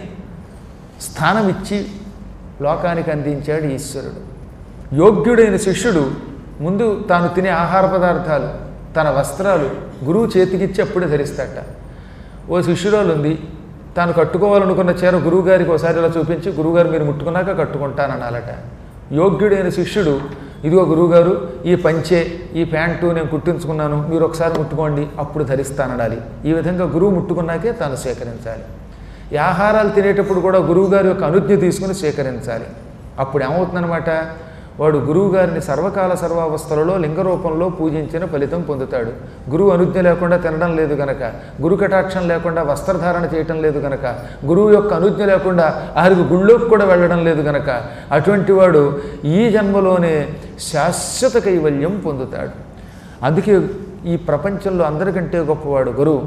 A: స్థానం ఇచ్చి లోకానికి అందించాడు ఈశ్వరుడు. యోగ్యుడైన శిష్యుడు ముందు తాను తినే ఆహార పదార్థాలు, తన వస్త్రాలు గురువు చేతికిచ్చి అప్పుడే ధరిస్తాట. ఓ శిష్యురాలు ఉంది, తాను కట్టుకోవాలనుకున్న చీర గురువుగారికి ఒకసారి ఇలా చూపించి, గురువుగారు మీరు ముట్టుకున్నాక కట్టుకుంటానన్నాలట. యోగ్యుడైన శిష్యుడు, ఇదిగో గురువుగారు ఈ పంచె ఈ ప్యాంటు నేను కుట్టించుకున్నాను, మీరు ఒకసారి ముట్టుకోండి అప్పుడు ధరిస్తానడాలి. ఈ విధంగా గురువు ముట్టుకున్నాకే తాను స్వీకరించాలి. ఈ ఆహారాలు తినేటప్పుడు కూడా గురువుగారి యొక్క అనుజ్ఞ తీసుకుని స్వీకరించాలి. అప్పుడు ఏమవుతుందన్నమాట, వాడు గురువుగారిని సర్వకాల సర్వావస్థలలో లింగ రూపంలో పూజించిన ఫలితం పొందుతాడు. గురువు అనుజ్ఞ లేకుండా తినడం లేదు గనక, గురు కటాక్షం లేకుండా వస్త్రధారణ చేయటం లేదు గనక, గురువు యొక్క అనుజ్ఞ లేకుండా ఆరికి గుళ్ళోకి కూడా వెళ్ళడం లేదు గనక, అటువంటి వాడు ఈ జన్మలోనే శాశ్వత కైవల్యం పొందుతాడు. అందుకే ఈ ప్రపంచంలో అందరికంటే గొప్పవాడు గురువు.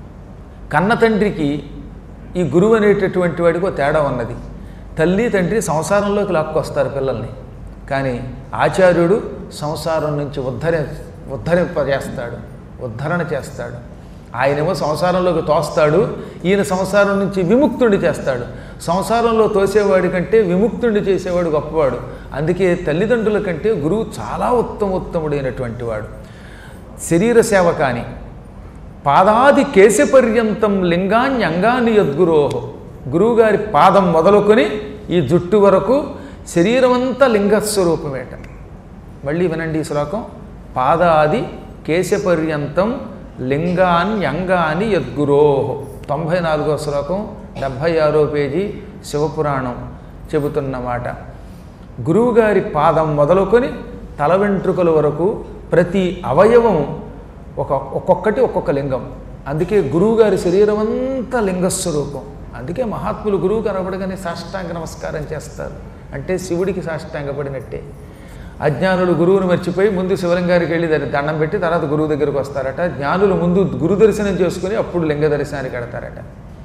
A: కన్న తండ్రికి ఈ గురువు అనేటటువంటి వాడికి ఒక తేడా ఉన్నది. తల్లి తండ్రి సంసారంలోకి లాక్కొస్తారు పిల్లల్ని, కానీ ఆచార్యుడు సంసారం నుంచి ఉద్ధరి ఉద్ధరింపజేస్తాడు, ఉద్ధరణ చేస్తాడు. ఆయనేమో సంసారంలోకి తోస్తాడు, ఈయన సంసారం నుంచి విముక్తుడిని చేస్తాడు. సంసారంలో తోసేవాడి కంటే విముక్తుడిని చేసేవాడు గొప్పవాడు. అందుకే తల్లిదండ్రుల కంటే గురువు చాలా ఉత్తమోత్తముడైనటువంటి వాడు. శరీర సేవ కానీ పాదాది కేశపర్యంతం లింగాన్ని అంగాన్ని యద్గురోహో, గురువుగారి పాదం మొదలుకొని ఈ జుట్టు వరకు శరీరమంతా లింగస్వరూపమేట. మళ్ళీ వినండి ఈ శ్లోకం. పాదాది కేశపర్యంతం లింగాన్యంగాని యద్గురోహో. తొంభై నాలుగో శ్లోకం, డెబ్భై ఆరో పేజీ శివపురాణం చెబుతున్నమాట. గురువుగారి పాదం మొదలుకొని తల వెంట్రుకల వరకు ప్రతి అవయవం ఒక ఒక్కొక్కటి ఒక్కొక్క లింగం. అందుకే గురువుగారి శరీరం అంతా లింగస్వరూపం. అందుకే మహాత్ములు గురువు కనబడగానే సాష్టాంగ నమస్కారం చేస్తారు. అంటే శివుడికి సాష్టాంగపడినట్టే. అజ్ఞానులు గురువుని మర్చిపోయి ముందు శివలింగానికి వెళ్ళి దండం పెట్టి తర్వాత గురువు దగ్గరికి వస్తారట. జ్ఞానులు ముందు గురు దర్శనం చేసుకుని అప్పుడు లింగ దర్శనానికి వెడతారట.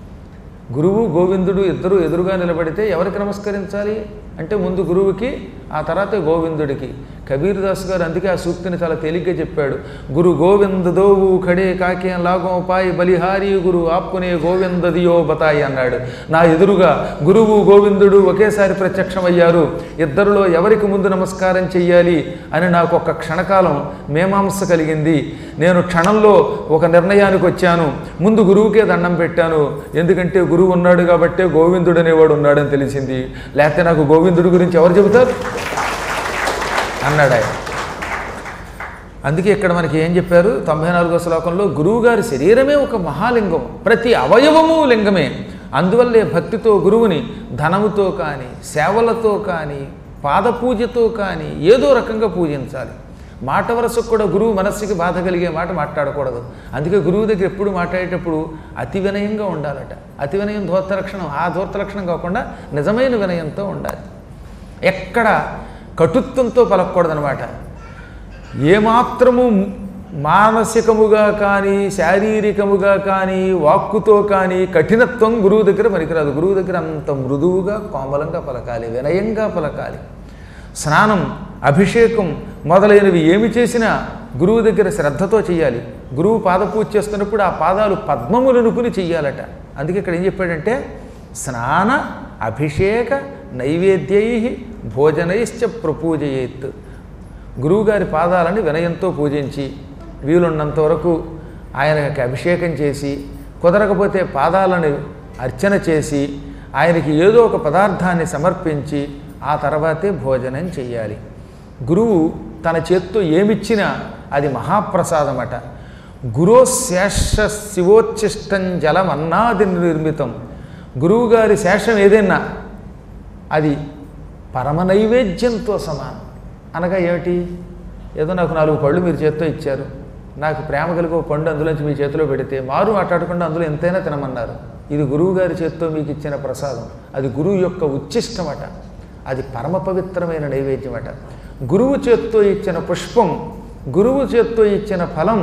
A: గురువు గోవిందుడు ఇద్దరు ఎదురుగా నిలబడితే ఎవరికి నమస్కరించాలి అంటే ముందు గురువుకి, ఆ తర్వాత గోవిందుడికి. కబీర్ దాస్ గారు అందుకే ఆ సూక్తిని చాలా తేలిగ్గా చెప్పాడు. గురు గోవింద దోవు ఖడే కాకేం లాగం పాయి బలిహారీ గురు ఆప్పునే గోవింద దియో బతాయి అన్నాడు. నా ఎదురుగా గురువు గోవిందుడు ఒకేసారి ప్రత్యక్షమయ్యారు. ఇద్దరిలో ఎవరికి ముందు నమస్కారం చెయ్యాలి అని నాకు ఒక క్షణకాలం మేమాంస కలిగింది. నేను క్షణంలో ఒక నిర్ణయానికి వచ్చాను. ముందు గురువుకే దండం పెట్టాను. ఎందుకంటే గురువు ఉన్నాడు కాబట్టే గోవిందుడు అనేవాడు ఉన్నాడని తెలిసింది. లేకపోతే నాకు గోవిందుడి గురించి ఎవరు చెబుతారు అన్నాడు ఆయన. అందుకే ఇక్కడ మనకి ఏం చెప్పారు తొంభై నాలుగో శ్లోకంలో, గురువుగారి శరీరమే ఒక మహాలింగం, ప్రతి అవయవము లింగమే. అందువల్లే భక్తితో గురువుని ధనముతో కానీ సేవలతో కానీ పాదపూజతో కానీ ఏదో రకంగా పూజించాలి. మాట వరసకు కూడా గురువు మనస్సుకి బాధ కలిగే మాట మాట్లాడకూడదు. అందుకే గురువు దగ్గర ఎప్పుడు మాట్లాడేటప్పుడు అతి వినయంగా ఉండాలట. అతి వినయం ధూర్త లక్షణం. ఆ ధూర్త లక్షణం కాకుండా నిజమైన వినయంతో ఉండాలి. ఎక్కడ కటుత్వంతో పలకూడదనమాట. ఏమాత్రము మానసికముగా కానీ శారీరకముగా కానీ వాక్కుతో కానీ కఠినత్వం గురువు దగ్గర పనికిరాదు. గురువు దగ్గర అంత మృదువుగా కోమలంగా పలకాలి, వినయంగా పలకాలి. స్నానం, అభిషేకం మొదలైనవి ఏమి చేసినా గురువు దగ్గర శ్రద్ధతో చేయాలి. గురువు పాదపూజ చేస్తున్నప్పుడు ఆ పాదాలు పద్మములనుకుని చెయ్యాలట. అందుకే ఇక్కడ ఏం చెప్పాడంటే, స్నాన అభిషేక నైవేద్యై భోజనైశ్చ ప్రపూజయేత్. గురువుగారి పాదాలని వినయంతో పూజించి వీలున్నంత వరకు ఆయనకి అభిషేకం చేసి, కుదరకపోతే పాదాలను అర్చన చేసి ఆయనకి ఏదో ఒక పదార్థాన్ని సమర్పించి ఆ తర్వాతే భోజనం చెయ్యాలి. గురువు తన చేత్తో ఏమిచ్చినా అది మహాప్రసాదమట. గురో శేష శివోచ్ఛిష్టం జలం అన్నాది నిర్మితం. గురువుగారి శేషం ఏదైనా అది పరమ నైవేద్యంతో సమానం. అనగా ఏమిటి? ఏదో నాకు నాలుగు పళ్ళు మీరు చేత్తో ఇచ్చారు, నాకు ప్రేమ కలిగి ఒక పండు అందులోంచి మీ చేతిలో పెడితే మారు మాట్లాడకుండా అందులో ఎంతైనా తినమన్నారు. ఇది గురువుగారి చేత్తో మీకు ఇచ్చిన ప్రసాదం. అది గురువు యొక్క ఉచ్ఛిష్టమట. అది పరమ పవిత్రమైన నైవేద్యం అట. గురువు చేత్తో ఇచ్చిన పుష్పం, గురువు చేత్తో ఇచ్చిన ఫలం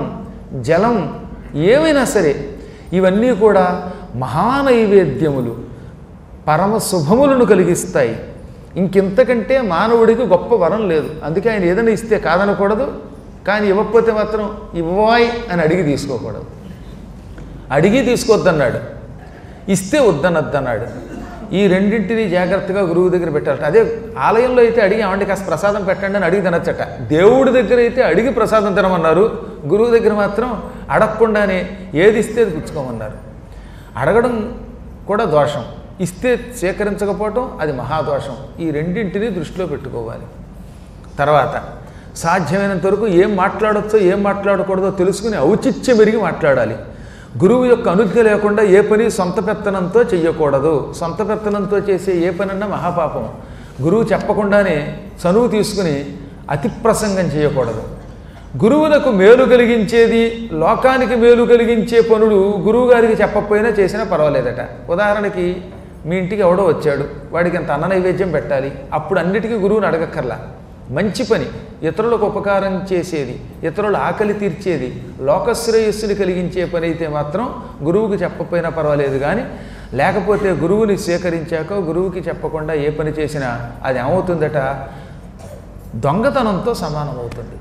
A: జలం ఏమైనా సరే ఇవన్నీ కూడా మహానైవేద్యములు, పరమ శుభములను కలిగిస్తాయి. ఇంకెంతకంటే మానవుడికి గొప్ప వరం లేదు. అందుకే ఆయన ఏదైనా ఇస్తే కాదనకూడదు, కానీ ఇవ్వకపోతే మాత్రం ఇవ్వాయి అని అడిగి తీసుకోకూడదు. అడిగి తీసుకోవద్దన్నాడు, ఇస్తే వద్దనొద్దన్నాడు. ఈ రెండింటినీ జాగ్రత్తగా గురువు దగ్గర పెట్టాలట. అదే ఆలయంలో అయితే అడిగి ఏమంటే కాస్త ప్రసాదం పెట్టండి అని అడిగి తినచ్చట. దేవుడి దగ్గర అయితే అడిగి ప్రసాదం తినమన్నారు, గురువు దగ్గర మాత్రం అడగకుండానే ఏది ఇస్తే అది పుచ్చుకోమన్నారు. అడగడం కూడా దోషం, ఇస్తే స్వీకరించకపోవటం అది మహాదోషం. ఈ రెండింటినీ దృష్టిలో పెట్టుకోవాలి. తర్వాత సాధ్యమైనంత వరకు ఏం మాట్లాడొచ్చో ఏం మాట్లాడకూడదో తెలుసుకుని ఔచిత్యం మెరిగి మాట్లాడాలి. గురువు యొక్క అనుజ్ఞ లేకుండా ఏ పని సొంత పెత్తనంతో చెయ్యకూడదు. సొంత పెత్తనంతో చేసే ఏ పనన్నా మహాపాపం. గురువు చెప్పకుండానే చనువు తీసుకుని అతి ప్రసంగం చేయకూడదు. గురువులకు మేలు కలిగించేది, లోకానికి మేలు కలిగించే పనులు గురువు గారికి చెప్పకపోయినా చేసినా పర్వాలేదట. ఉదాహరణకి మీ ఇంటికి ఎవడో వచ్చాడు, వాడికి అంత అన్న నైవేద్యం పెట్టాలి, అప్పుడు అన్నిటికీ గురువుని అడగక్కర్లా. మంచి పని, ఇతరులకు ఉపకారం చేసేది, ఇతరుల ఆకలి తీర్చేది, లోకశ్రేయస్సుని కలిగించే పని అయితే మాత్రం గురువుకి చెప్పకపోయినా పర్వాలేదు. కానీ లేకపోతే గురువుని స్వీకరించాక గురువుకి చెప్పకుండా ఏ పని చేసినా అది ఏమవుతుందట, దొంగతనంతో సమానమవుతుంది.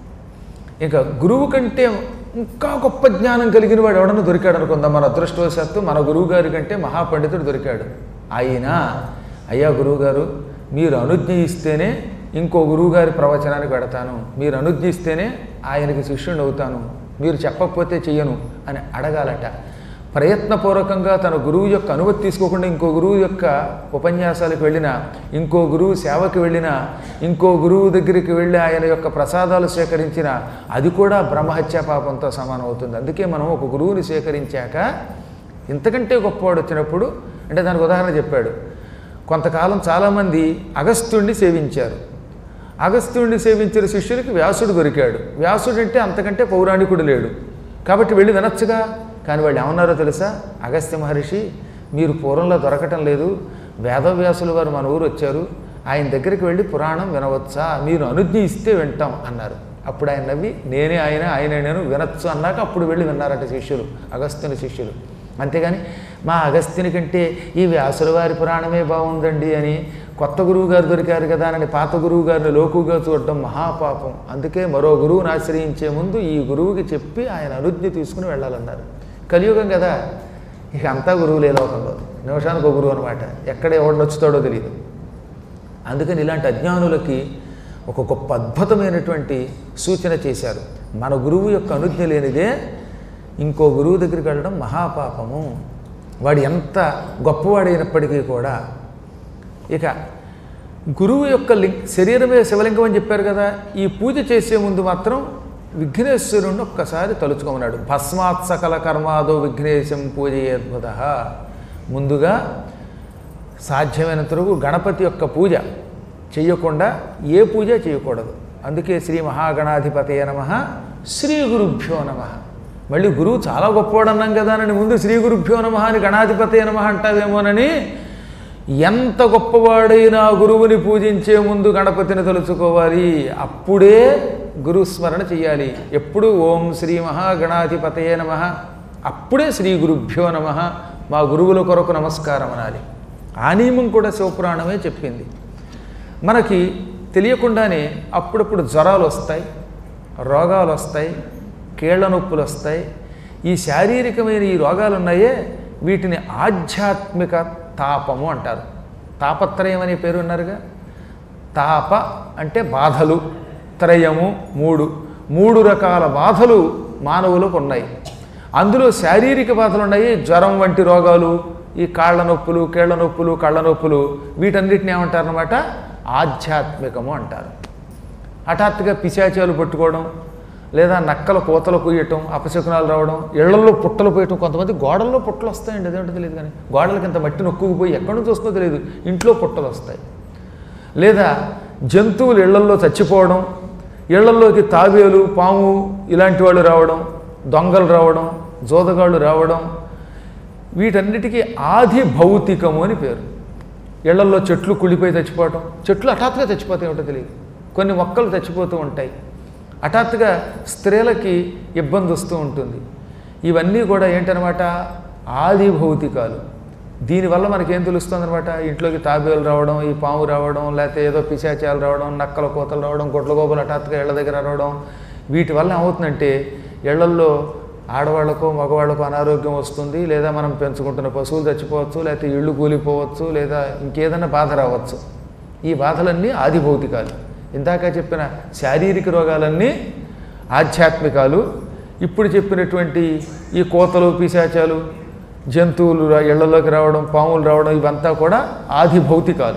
A: ఇంకా గురువు కంటే ఇంకా గొప్ప జ్ఞానం కలిగిన వాడు ఎవడన్నా దొరికాడు అనుకుందాం. మన అదృష్టవశాత్తు మన గురువు గారి కంటే మహాపండితుడు దొరికాడు. అయినా అయ్యా గురువుగారు, మీరు అనుజ్ఞ ఇస్తేనే ఇంకో గురువుగారి ప్రవచనానికి పెడతాను, మీరు అనుజ్ఞ ఇస్తేనే ఆయనకి శిష్యుని అవుతాను, మీరు చెప్పకపోతే చెయ్యను అని అడగాలట. ప్రయత్నపూర్వకంగా తన గురువు యొక్క అనుమతి తీసుకోకుండా ఇంకో గురువు యొక్క ఉపన్యాసాలకు వెళ్ళినా, ఇంకో గురువు సేవకి వెళ్ళినా, ఇంకో గురువు దగ్గరికి వెళ్ళి ఆయన యొక్క ప్రసాదాలు స్వీకరించిన అది కూడా బ్రహ్మహత్యా పాపంతో సమానం అవుతుంది. అందుకే మనం ఒక గురువుని స్వీకరించాక ఇంతకంటే గొప్పవాడు వచ్చినప్పుడు, అంటే దానికి ఉదాహరణ చెప్పాడు. కొంతకాలం చాలామంది అగస్త్యుడిని సేవించారు. అగస్త్యుడిని సేవించిన శిష్యుడికి వ్యాసుడు దొరికాడు. వ్యాసుడు అంటే అంతకంటే పౌరాణికుడు లేడు, కాబట్టి వెళ్ళి వినొచ్చుగా. కానీ వాళ్ళు ఏమన్నారో తెలుసా, అగస్త్య మహర్షి మీరు పూర్వంలో దొరకటం లేదు, వేదవ్యాసులు వారు మన ఊరు వచ్చారు, ఆయన దగ్గరికి వెళ్ళి పురాణం వినవచ్చా, మీరు అనుజ్ఞ ఇస్తే వింటాం అన్నారు. అప్పుడు ఆయన నవ్వి నేనే ఆయన ఆయన నేను వినొచ్చు అన్నాక అప్పుడు వెళ్ళి విన్నారట శిష్యులు, అగస్త్యుని శిష్యులు. అంతేగాని మా అగస్త్యుని కంటే ఈ వ్యాసుల వారి పురాణమే బాగుందండి అని కొత్త గురువు గారు దొరికారు కదా అని పాత గురువు గారిని లోకుగా చూడటం మహాపాపం. అందుకే మరో గురువుని ఆశ్రయించే ముందు ఈ గురువుకి చెప్పి ఆయన అనుజ్ఞ తీసుకుని వెళ్ళాలన్నారు. కలియుగం కదా, ఇక అంతా గురువులే లోకంలో, నిమిషానికి ఒక గురువు అనమాట, ఎక్కడ ఎవడు నచ్చుతాడో తెలియదు. అందుకని ఇలాంటి అజ్ఞానులకి ఒక గొప్ప అద్భుతమైనటువంటి సూచన చేశారు. మన గురువు యొక్క అనుజ్ఞ లేనిదే ఇంకో గురువు దగ్గరికి వెళ్ళడం మహాపాపము. వాడు ఎంత గొప్పవాడైనప్పటికీ కూడా. ఇక గురువు యొక్క లింగ శరీరమే శివలింగం అని చెప్పారు కదా, ఈ పూజ చేసే ముందు మాత్రం విఘ్నేశ్వరుణ్ణి ఒక్కసారి తలుచుకోమన్నాడు. భస్మాత్ సకల కర్మాదో విఘ్నేశం పూజయేద్భుత. ముందుగా సాధ్యమైనంత వరకు గణపతి యొక్క పూజ చేయకుండా ఏ పూజ చేయకూడదు. అందుకే శ్రీ మహాగణాధిపతయ నమః, శ్రీ గురుభ్యో నమః. మళ్ళీ గురువు చాలా గొప్పవాడు అన్నాం కదా అని ముందు శ్రీ గురుభ్యో నమః అని గణాధిపతయ నమః అంటావేమోనని, ఎంత గొప్పవాడైనా గురువుని పూజించే ముందు గణపతిని తలుచుకోవాలి, అప్పుడే గురుస్మరణ చెయ్యాలి. ఎప్పుడు ఓం శ్రీ మహాగణాధిపతయే నమః, అప్పుడే శ్రీ గురుభ్యో నమః, మా గురువుల కొరకు నమస్కారం అనాలి. ఆ నియమం కూడా శివపురాణమే చెప్పింది. మనకి తెలియకుండానే అప్పుడప్పుడు జ్వరాలు వస్తాయి, రోగాలు వస్తాయి, కీళ్ల నొప్పులు వస్తాయి. ఈ శారీరకమైన ఈ రోగాలు ఉన్నాయే, వీటిని ఆధ్యాత్మిక తాపము అంటారు. తాపత్రయం అనే పేరు ఉన్నారుగా. తాప అంటే బాధలు, త్రయము మూడు మూడు రకాల బాధలు మానవులకు ఉన్నాయి. అందులో శారీరక బాధలు ఉన్నాయి, జ్వరం వంటి రోగాలు, ఈ కాళ్ళ నొప్పులు, కీళ్ల నొప్పులు, కళ్ళ నొప్పులు, వీటన్నిటిని ఏమంటారనమాట, ఆధ్యాత్మికము అంటారు. హఠాత్తుగా పిశాచాలు పట్టుకోవడం, లేదా నక్కల కోతలు కొయ్యటం, అపశకునాలు రావడం, ఇళ్లలో పుట్టలు పోయటం. కొంతమంది గోడల్లో పుట్టలు వస్తాయండి, అదేంటో తెలియదు. కానీ గోడలకి ఇంత మట్టి నొక్కుకుపోయి ఎక్కడి నుంచి వస్తుందో తెలియదు, ఇంట్లో పుట్టలు వస్తాయి. లేదా జంతువులు ఇళ్లల్లో చచ్చిపోవడం, ఇళ్లల్లోకి తాబేలు, పాము ఇలాంటి వాళ్ళు రావడం, దొంగలు రావడం, జోదగాళ్ళు రావడం, వీటన్నిటికీ ఆది భౌతికము అని పేరు. ఇళ్లల్లో చెట్లు కుళ్ళిపోయి చచ్చిపోవటం, చెట్లు హఠాత్తుగా చచ్చిపోతాయి ఏమిటో తెలియదు, కొన్ని మొక్కలు చచ్చిపోతూ ఉంటాయి. హఠాత్తుగా స్త్రీలకి ఇబ్బంది వస్తూ ఉంటుంది. ఇవన్నీ కూడా ఏంటనమాట, ఆది భౌతికాలు. దీనివల్ల మనకేం తెలుస్తుంది అనమాట, ఇంట్లోకి తాబేలు రావడం, ఈ పాము రావడం, లేకపోతే ఏదో పిశాచాలు రావడం, నక్కల కోతలు రావడం, గొడ్లగోబలు హఠాత్తుగా ఇళ్ల దగ్గర రావడం, వీటి వల్ల ఏమవుతుందంటే ఇళ్లల్లో ఆడవాళ్లకో మగవాళ్ళకో అనారోగ్యం వస్తుంది, లేదా మనం పెంచుకుంటున్న పశువులు చచ్చిపోవచ్చు, లేకపోతే ఇళ్ళు కూలిపోవచ్చు, లేదా ఇంకేదైనా బాధ రావచ్చు. ఈ బాధలన్నీ ఆది భౌతికాలు. ఇందాక చెప్పిన శారీరక రోగాలన్నీ ఆధ్యాత్మికాలు. ఇప్పుడు చెప్పినటువంటి ఈ కోతలు పిశాచాలు, జంతువులు ఇళ్లలోకి రావడం, పాములు రావడం, ఇవంతా కూడా ఆది భౌతికాలు.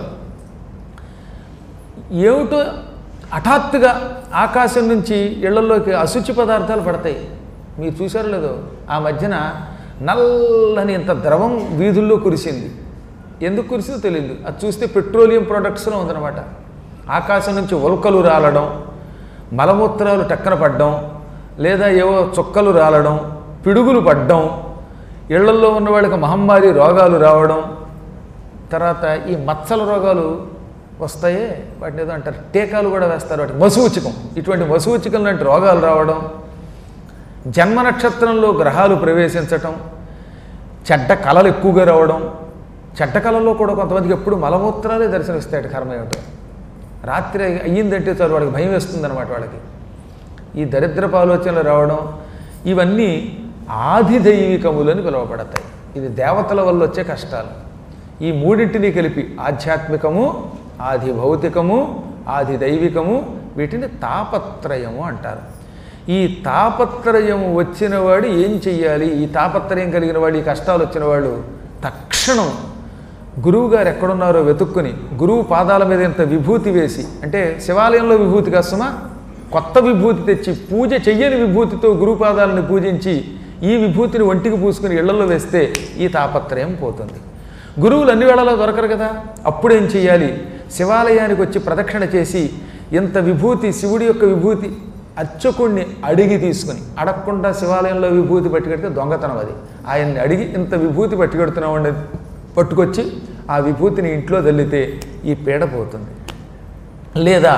A: ఏమిటో హఠాత్తుగా ఆకాశం నుంచి ఇళ్లలోకి అశుచి పదార్థాలు పడతాయి. మీరు చూసారో లేదో, ఆ మధ్యన నల్లని ఇంత ద్రవం వీధుల్లో కురిసింది. ఎందుకు కురిసిందో తెలియదు. అది చూస్తే పెట్రోలియం ప్రొడక్ట్స్లో ఉందన్నమాట. ఆకాశం నుంచి ఉల్కలు రాలడం, మలమూత్రాలు టక్కన పడ్డం, లేదా ఏవో చుక్కలు రాలడం, పిడుగులు పడ్డం, ఇళ్లల్లో ఉన్న వాళ్ళకి మహమ్మారి రోగాలు రావడం, తర్వాత ఈ మచ్చల రోగాలు వస్తాయే, వాటిని ఏదో అంటారు, టీకాలు కూడా వేస్తారు వాటికి, మసూచికం. ఇటువంటి మసూచికం లాంటి రోగాలు రావడం, జన్మ నక్షత్రంలో గ్రహాలు ప్రవేశించటం, చెడ్డ కళలు ఎక్కువగా రావడం. చెడ్డ కళల్లో కూడా కొంతమందికి ఎప్పుడు మలమూత్రాలే దర్శనమిస్తాయి. కర్మ ఏమిటో, రాత్రి అయ్యిందంటే చాలు వాడికి భయం వేస్తుందన్నమాట. వాళ్ళకి ఈ దరిద్రపు ఆలోచనలు రావడం, ఇవన్నీ ఆదిదైవికములని పిలువబడతాయి. ఇది దేవతల వల్ల వచ్చే కష్టాలు. ఈ మూడింటిని కలిపి ఆధ్యాత్మికము, ఆది భౌతికము, ఆది దైవికము, వీటిని తాపత్రయము అంటారు. ఈ తాపత్రయము వచ్చినవాడు ఏం చెయ్యాలి? ఈ తాపత్రయం కలిగిన వాడు, ఈ కష్టాలు వచ్చిన వాళ్ళు తక్షణం గురువు గారు ఎక్కడున్నారో వెతుక్కుని గురువు పాదాల మీద ఇంత విభూతి వేసి, అంటే శివాలయంలో విభూతి కష్టమా, కొత్త విభూతి తెచ్చి పూజ చెయ్యని విభూతితో గురువు పాదాలను పూజించి ఈ విభూతిని ఒంటికి పూసుకుని ఇళ్లలో వేస్తే ఈ తాపత్రయం పోతుంది. గురువులు అన్ని వేళలా దొరకరు కదా, అప్పుడేం చెయ్యాలి? శివాలయానికి వచ్చి ప్రదక్షిణ చేసి ఇంత విభూతి, శివుడి యొక్క విభూతి అర్చకుణ్ణి అడిగి తీసుకుని, అడగకుండా శివాలయంలో విభూతి పట్టుకెడితే దొంగతనం. అది ఆయన్ని అడిగి ఇంత విభూతి పట్టుకెడుతున్నామండి, పట్టుకొచ్చి ఆ విభూతిని ఇంట్లో చల్లితే ఈ పీడ పోతుంది. లేదా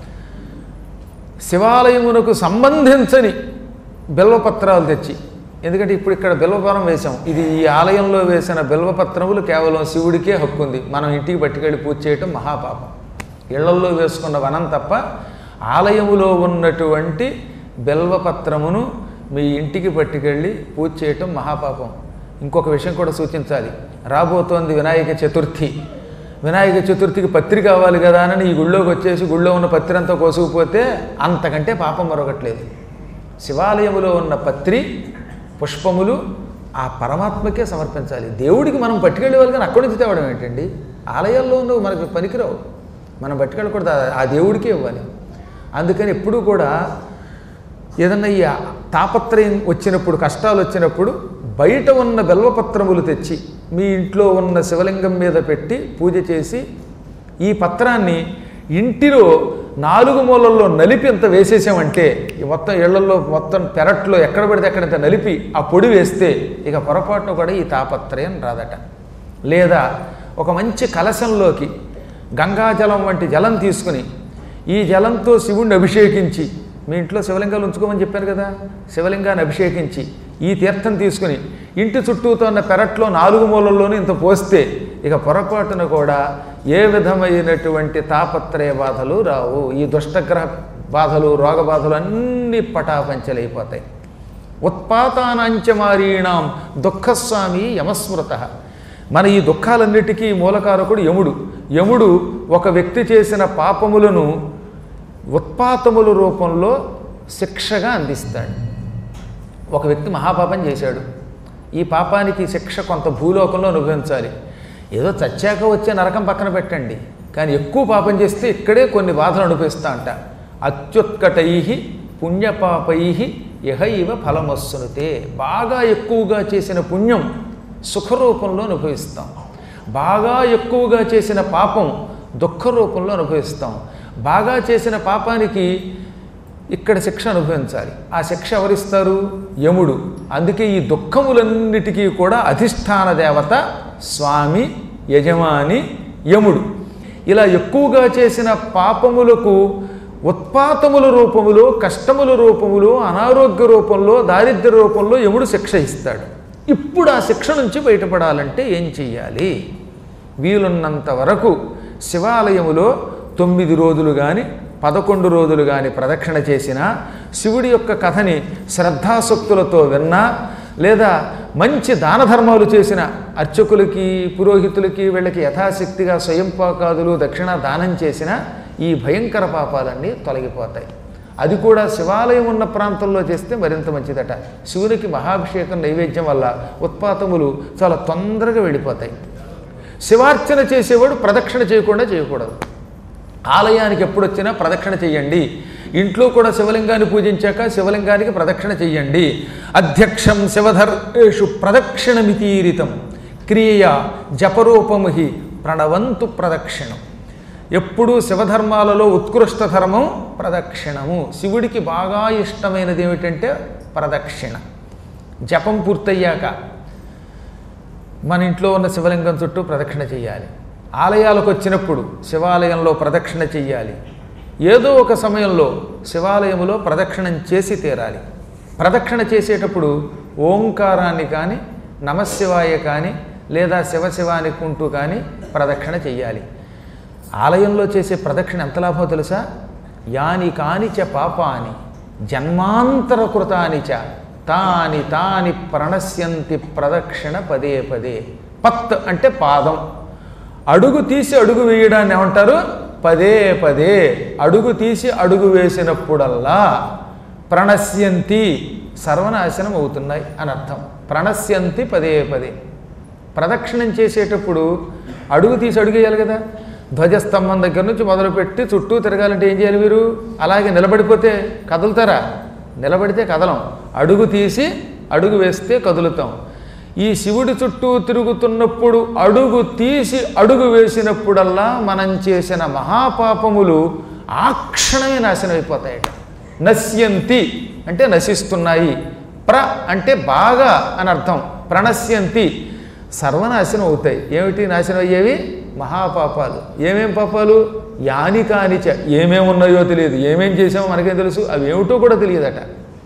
A: శివాలయమునకు సంబంధించని బిల్వపత్రాలు తెచ్చి, ఎందుకంటే ఇప్పుడు ఇక్కడ బిల్వపత్రం వేసాం, ఇది ఈ ఆలయంలో వేసిన బిల్వపత్రములు కేవలం శివుడికే హక్కు ఉంది. మనం ఇంటికి పట్టుకెళ్ళి పూజ చేయటం మహాపాపం. ఇళ్లల్లో వేసుకున్న వనం తప్ప ఆలయములో ఉన్నటువంటి బిల్వపత్రమును మీ ఇంటికి పట్టుకెళ్ళి పూజ చేయటం మహాపాపం. ఇంకొక విషయం కూడా సూచించాలి. రాబోతోంది వినాయక చతుర్థి. వినాయక చతుర్థికి పత్రి కావాలి కదా అని ఈ గుళ్ళోకి వచ్చేసి గుళ్ళో ఉన్న పత్రి అంతా కోసుకుపోతే అంతకంటే పాపం మరొకట్లేదు. శివాలయములో ఉన్న పత్రి, పుష్పములు ఆ పరమాత్మకే సమర్పించాలి. దేవుడికి మనం పట్టుకెళ్ళేవాళ్ళు కానీ అక్కడి నుంచి తేవడం ఏంటండి? ఆలయాల్లో ఉన్నవి మనకి పనికిరావు, మనం పట్టుకెళ్ళకూడదు, ఆ దేవుడికే ఇవ్వాలి. అందుకని ఎప్పుడూ కూడా ఏదన్నా ఈ తాపత్రయం వచ్చినప్పుడు, కష్టాలు వచ్చినప్పుడు బయట ఉన్న బెల్వపత్రములు తెచ్చి మీ ఇంట్లో ఉన్న శివలింగం మీద పెట్టి పూజ చేసి ఈ పత్రాన్ని ఇంటిలో నాలుగు మూలల్లో నలిపి ఇంత వేసేసామంటే, ఈ మొత్తం ఇళ్లలో మొత్తం పెరట్లో ఎక్కడ పడితే అక్కడ ఇంత నలిపి ఆ పొడి వేస్తే ఇక పొరపాటును కూడా ఈ తాపత్రయం రాదట. లేదా ఒక మంచి కలశంలోకి గంగాజలం వంటి జలం తీసుకుని ఈ జలంతో శివుణ్ణి అభిషేకించి, మీ ఇంట్లో శివలింగాలు ఉంచుకోమని చెప్పాను కదా, శివలింగాన్ని అభిషేకించి ఈ తీర్థం తీసుకుని ఇంటి చుట్టూతో ఉన్న పెరట్లో నాలుగు మూలల్లోనూ ఇంత పోస్తే ఇక పొరపాటున కూడా ఏ విధమైనటువంటి తాపత్రయ బాధలు రావు. ఈ దుష్టగ్రహ బాధలు, రోగ బాధలు అన్నీ పటాపంచలైపోతాయి. ఉత్పాతానాంచమారీణాం దుఃఖస్వామి యమస్మృత. మన ఈ దుఃఖాలన్నిటికీ మూలకారకుడు యముడు. యముడు ఒక వ్యక్తి చేసిన పాపములను ఉత్పాతముల రూపంలో శిక్షగా అందిస్తాడు. ఒక వ్యక్తి మహాపాపం చేశాడు, ఈ పాపానికి శిక్ష కొంత భూలోకంలో అనుభవించాలి. ఏదో చచ్చాక వచ్చే నరకం పక్కన పెట్టండి, కానీ ఎక్కువ పాపం చేస్తే ఇక్కడే కొన్ని బాధలు అనుభవిస్తా అంట. అత్యుత్కటై పుణ్యపాపై ఇహ ఇవ ఫలమస్సునుతే. బాగా ఎక్కువగా చేసిన పుణ్యం సుఖరూపంలో అనుభవిస్తాం, బాగా ఎక్కువగా చేసిన పాపం దుఃఖ రూపంలో అనుభవిస్తాం. బాగా చేసిన పాపానికి ఇక్కడ శిక్ష అనుభవించాలి. ఆ శిక్ష ఎవరిస్తారు? యముడు. అందుకే ఈ దుఃఖములన్నిటికీ కూడా అధిష్టాన దేవత స్వామి, యజమాని యముడు. ఇలా ఎక్కువగా చేసిన పాపములకు ఉత్పాతముల రూపములో, కష్టముల రూపములో, అనారోగ్య రూపంలో, దారిద్ర్య రూపంలో యముడు శిక్ష ఇస్తాడు. ఇప్పుడు ఆ శిక్ష నుంచి బయటపడాలంటే ఏం చెయ్యాలి? వీలున్నంత వరకు శివాలయములో తొమ్మిది రోజులు కానీ పదకొండు రోజులు కానీ ప్రదక్షిణ చేసినా, శివుడి యొక్క కథని శ్రద్ధాసక్తులతో విన్నా, లేదా మంచి దాన ధర్మాలు చేసిన అర్చకులకి, పురోహితులకి, వీళ్ళకి యథాశక్తిగా స్వయంపాకాదులు దక్షిణ దానం చేసిన ఈ భయంకర పాపాలన్నీ తొలగిపోతాయి. అది కూడా శివాలయం ఉన్న ప్రాంతంలో చేస్తే మరింత మంచిదట. శివునికి మహాభిషేకం నైవేద్యం వల్ల ఉత్పాతములు చాలా తొందరగా వెళ్ళిపోతాయి. శివార్చన చేసేవాడు ప్రదక్షిణ చేయకుండా చేయకూడదు. ఆలయానికి ఎప్పుడొచ్చినా ప్రదక్షిణ చెయ్యండి. ఇంట్లో కూడా శివలింగాన్ని పూజించాక శివలింగానికి ప్రదక్షిణ చెయ్యండి. అధ్యక్షం శివధర్షు ప్రదక్షిణమితీరితం క్రియ జపరూపముహి ప్రణవంతు ప్రదక్షిణం. ఎప్పుడూ శివధర్మాలలో ఉత్కృష్ట ధర్మం ప్రదక్షిణము. శివుడికి బాగా ఇష్టమైనది ఏమిటంటే ప్రదక్షిణ. జపం పూర్తయ్యాక మన ఇంట్లో ఉన్న శివలింగం చుట్టూ ప్రదక్షిణ చెయ్యాలి. ఆలయాలకు వచ్చినప్పుడు శివాలయంలో ప్రదక్షిణ చెయ్యాలి. ఏదో ఒక సమయంలో శివాలయంలో ప్రదక్షిణం చేసి తీరాలి. ప్రదక్షిణ చేసేటప్పుడు ఓంకారాన్ని కానీ, నమశివాయ కానీ, లేదా శివశివానికుంటూ కానీ ప్రదక్షిణ చెయ్యాలి. ఆలయంలో చేసే ప్రదక్షిణ ఎంత లాభమో తెలుసా? యాని కాని చ పాపాని జన్మాంతర కృతాని చ తాని తాని ప్రణశ్యంతి ప్రదక్షిణ పదే పదే. పత్ అంటే పాదం. అడుగు తీసి అడుగు వేయడాన్ని ఏమంటారు? పదే పదే. అడుగు తీసి అడుగు వేసినప్పుడల్లా ప్రణశ్యంతి సర్వనాశనం అవుతున్నాయి అని అర్థం. ప్రణశ్యంతి పదే పదే. ప్రదక్షిణం చేసేటప్పుడు అడుగు తీసి అడుగు వేయాలి కదా. ధ్వజస్తంభం దగ్గర నుంచి మొదలుపెట్టి చుట్టూ తిరగాలంటే ఏం చేయాలి? మీరు అలాగే నిలబడిపోతే కదులుతారా? నిలబడితే కదలం. అడుగు తీసి అడుగు వేస్తే కదులుతాం. ఈ శివుడి చుట్టూ తిరుగుతున్నప్పుడు అడుగు తీసి అడుగు వేసినప్పుడల్లా మనం చేసిన మహాపాపములు ఆ క్షణమే నాశనం అయిపోతాయట. నశ్యంతి అంటే నశిస్తున్నాయి. ప్ర అంటే బాగా అని అర్థం. ప్రణశ్యంతి సర్వనాశనం అవుతాయి. ఏమిటి నాశనం అయ్యేవి? మహాపాపాలు. ఏమేం పాపాలు? యాని కానిచ. ఏమేమి ఉన్నాయో తెలియదు, ఏమేం చేసామో మనకేం తెలుసు, అవి ఏమిటో కూడా తెలియదట.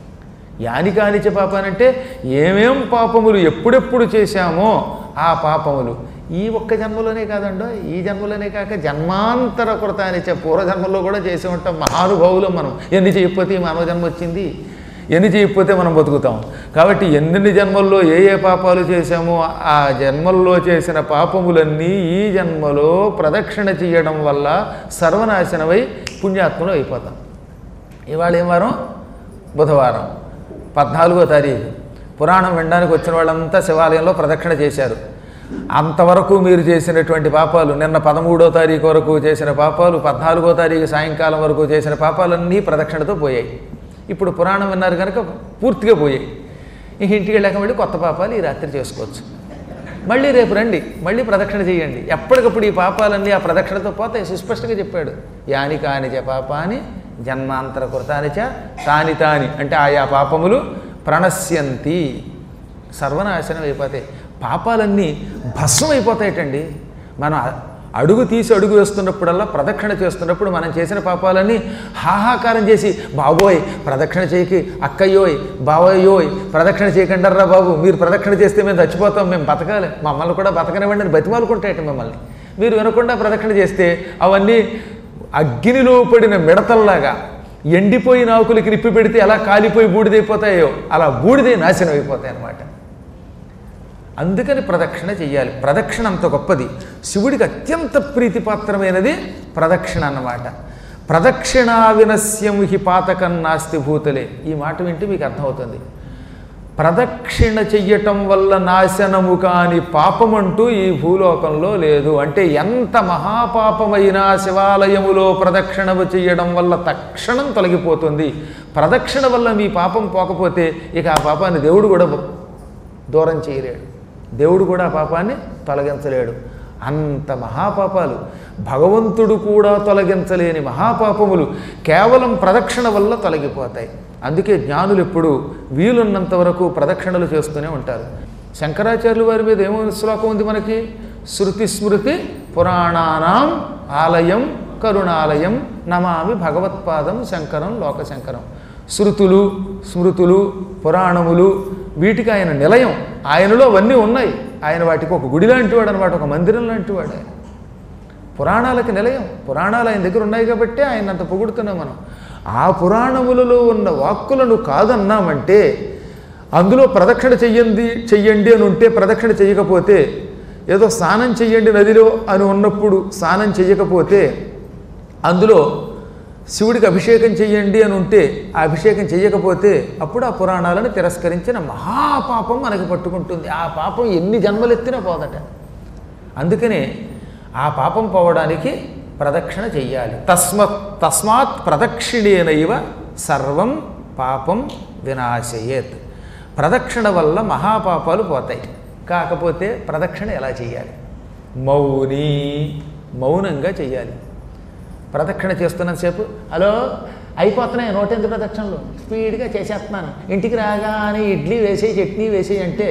A: యాని కానిచ పాపానంటే ఏమేం పాపములు ఎప్పుడెప్పుడు చేశామో ఆ పాపములు ఈ ఒక్క జన్మలోనే కాదండో, ఈ జన్మలోనే కాక జన్మాంతర కృతానిచ. పూర్వజన్మల్లో కూడా చేసి ఉంటాం. మహానుభావులు మనం. ఎన్ని చేయకపోతే ఈ మానవ జన్మ వచ్చింది, ఎన్ని చేయకపోతే మనం బతుకుతాం. కాబట్టి ఎన్ని జన్మల్లో ఏ ఏ పాపాలు చేశామో ఆ జన్మల్లో చేసిన పాపములన్నీ ఈ జన్మలో ప్రదక్షిణ చేయడం వల్ల సర్వనాశనమై పుణ్యాత్మలు అయిపోతాం. ఇవాళ ఏం వారం? బుధవారం, పద్నాలుగో తారీఖు. పురాణం వినడానికి వచ్చిన వాళ్ళంతా శివాలయంలో ప్రదక్షిణ చేశారు. అంతవరకు మీరు చేసినటువంటి పాపాలు, నిన్న పదమూడో తారీఖు వరకు చేసిన పాపాలు, పద్నాలుగో తారీఖు సాయంకాలం వరకు చేసిన పాపాలన్నీ ప్రదక్షిణతో పోయాయి. ఇప్పుడు పురాణం విన్నారు కనుక పూర్తిగా పోయాయి. ఇంక ఇంటికి వెళ్ళాక మళ్ళీ కొత్త పాపాలు ఈ రాత్రి చేసుకోవచ్చు. మళ్ళీ రేపు రండి, మళ్ళీ ప్రదక్షిణ చేయండి. ఎప్పటికప్పుడు ఈ పాపాలన్నీ ఆ ప్రదక్షిణతో పోతాయి. సుస్పష్టంగా చెప్పాడు. యాని కానిచ పాపాని జన్మాంతర కృతానిచ తాని తాని అంటే ఆయా పాపములు ప్రణశ్యంతి సర్వనాశనం అయిపోతాయి. పాపాలన్నీ భస్మం అయిపోతాయటండి. మనం అడుగు తీసి అడుగు వేస్తున్నప్పుడల్లా, ప్రదక్షిణ చేస్తున్నప్పుడు మనం చేసిన పాపాలన్నీ హాహాకారం చేసి, బాబోయ్ ప్రదక్షిణ చేయకి, అక్కయ్యోయ్ బావయ్యోయ్ ప్రదక్షిణ చేయకండర్రా బాబు, మీరు ప్రదక్షిణ చేస్తే మేము చచ్చిపోతాం, మేము బతకాలి, మమ్మల్ని కూడా బతకనివ్వండి అని బతిమాలుకుంటాయట మిమ్మల్ని. మీరు వినకుండా ప్రదక్షిణ చేస్తే అవన్నీ అగ్నిలో పడిన మిడతల్లాగా ఎండిపోయిన ఆకులకి నిప్పి పెడితే ఎలా కాలిపోయి బూడిదైపోతాయో అలా బూడిదే నాశనం అయిపోతాయి అన్నమాట. అందుకని ప్రదక్షిణ చెయ్యాలి. ప్రదక్షిణ అంత గొప్పది. శివుడికి అత్యంత ప్రీతిపాత్రమైనది ప్రదక్షిణ అన్నమాట. ప్రదక్షిణా వినశ్యం హి పాతకం నాస్తి భూతలే. ఈ మాట వింటే మీకు అర్థమవుతుంది. ప్రదక్షిణ చెయ్యటం వల్ల నాశనము కాని పాపమంటూ ఈ భూలోకంలో లేదు. అంటే ఎంత మహాపాపమైనా శివాలయములో ప్రదక్షిణము చెయ్యడం వల్ల తక్షణం తొలగిపోతుంది. ప్రదక్షిణ వల్ల మీ పాపం పోకపోతే ఇక ఆ పాపాన్ని దేవుడు కూడా దూరం చేయలేడు, దేవుడు కూడా ఆ పాపాన్ని తొలగించలేడు. అంత మహాపాపాలు, భగవంతుడు కూడా తొలగించలేని మహాపాపములు కేవలం ప్రదక్షిణ వల్ల తొలగిపోతాయి. అందుకే జ్ఞానులు ఎప్పుడు వీలున్నంత వరకు ప్రదక్షిణలు చేస్తూనే ఉంటారు. శంకరాచార్యుల వారి మీద ఏమో శ్లోకం ఉంది మనకి, శృతి స్మృతి పురాణానాం ఆలయం కరుణాలయం నమామి భగవత్పాదం శంకరం లోకశంకరం. శృతులు స్మృతులు పురాణములు వీటికి ఆయన నిలయం. ఆయనలో అవన్నీ ఉన్నాయి. ఆయన వాటికి ఒక గుడి లాంటి వాడు అనమాట, ఒక మందిరం లాంటి వాడు ఆయన. పురాణాలకి నిలయం. పురాణాలు ఆయన దగ్గర ఉన్నాయి కాబట్టి ఆయన అంత పొగుడుతున్నాం మనం. ఆ పురాణములలో ఉన్న వాక్కులను కాదన్నామంటే, అందులో ప్రదక్షిణ చెయ్యండి చెయ్యండి అని ఉంటే ప్రదక్షిణ చేయకపోతే, ఏదో స్నానం చెయ్యండి నదిలో అని ఉన్నప్పుడు స్నానం చెయ్యకపోతే, అందులో శివుడికి అభిషేకం చెయ్యండి అని ఉంటే ఆ అభిషేకం చెయ్యకపోతే, అప్పుడు ఆ పురాణాలను తిరస్కరించిన మహాపాపం మనకి పట్టుకుంటుంది. ఆ పాపం ఎన్ని జన్మలెత్తినా పోదట. అందుకనే ఆ పాపం పోవడానికి ప్రదక్షిణ చెయ్యాలి. తస్మత్ తస్మాత్ ప్రదక్షిణేనైవ సర్వం పాపం వినాశయేత్. ప్రదక్షిణ వల్ల మహాపాపాలు పోతాయి. కాకపోతే ప్రదక్షిణ ఎలా చెయ్యాలి? మౌని, మౌనంగా చెయ్యాలి. ప్రదక్షిణ చేస్తున్నంతసేపు హలో అయిపోతున్నాయి నూట ఎనిమిది ప్రదక్షిణలు స్పీడ్గా చేసేస్తున్నాను, ఇంటికి రాగానే ఇడ్లీ వేసేయి చట్నీ వేసేయి అంటే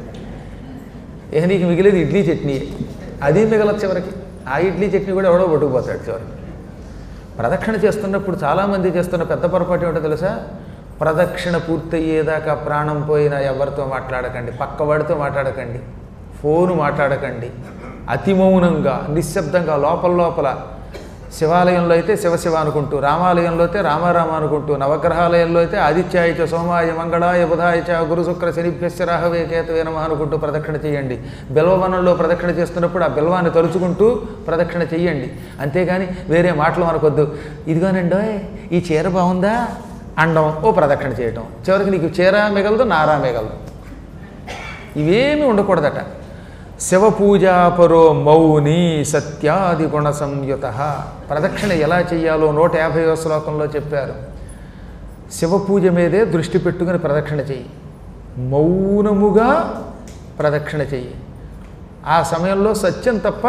A: ఏ నీకు మిగిలేదు ఇడ్లీ చట్నీ. అది మిగలదు చివరికి. ఆ ఇడ్లీ చట్నీ కూడా ఎవడో పట్టుకుపోతాడు చివరికి. ప్రదక్షిణ చేస్తున్నప్పుడు చాలామంది చేస్తున్న పెద్ద పొరపాటు ఏమిటో తెలుసా? ప్రదక్షిణ పూర్తయ్యేదాకా ప్రాణం పోయినా ఎవరితో మాట్లాడకండి, పక్కవాడితో మాట్లాడకండి, ఫోను మాట్లాడకండి. అతి మౌనంగా నిశ్శబ్దంగా లోపల లోపల శివాలయంలో అయితే శివశివ అనుకుంటూ, రామాలయంలో అయితే రామారామ అనుకుంటూ, నవగ్రహాలయంలో అయితే ఆదిత్యాయ చ సోమాయ మంగళాయ బుధాయ చ గురు శుక్ర శనిభ్యశ్చ రాహవే కేతవే నమః అనుకుంటూ ప్రదక్షిణ చేయండి. బిల్వవనంలో ప్రదక్షిణ చేస్తున్నప్పుడు ఆ బిల్వాన్ని తలుచుకుంటూ ప్రదక్షిణ చెయ్యండి. అంతేగాని వేరే మాటలు మనకొద్దు. ఇదిగోనండో ఈ చీర బాగుందా అండం, ఓ ప్రదక్షిణ చేయటం, చివరికి నీకు చీర మిగలదు నారా మిగలదు. ఇవేమీ ఉండకూడదట. శివపూజాపరో మౌని సత్యాది గుణ సంయుత. ప్రదక్షిణ ఎలా చెయ్యాలో నూట యాభైవ శ్లోకంలో చెప్పారు. శివపూజ మీదే దృష్టి పెట్టుకుని ప్రదక్షిణ చెయ్యి, మౌనముగా ప్రదక్షిణ చెయ్యి. ఆ సమయంలో సత్యం తప్ప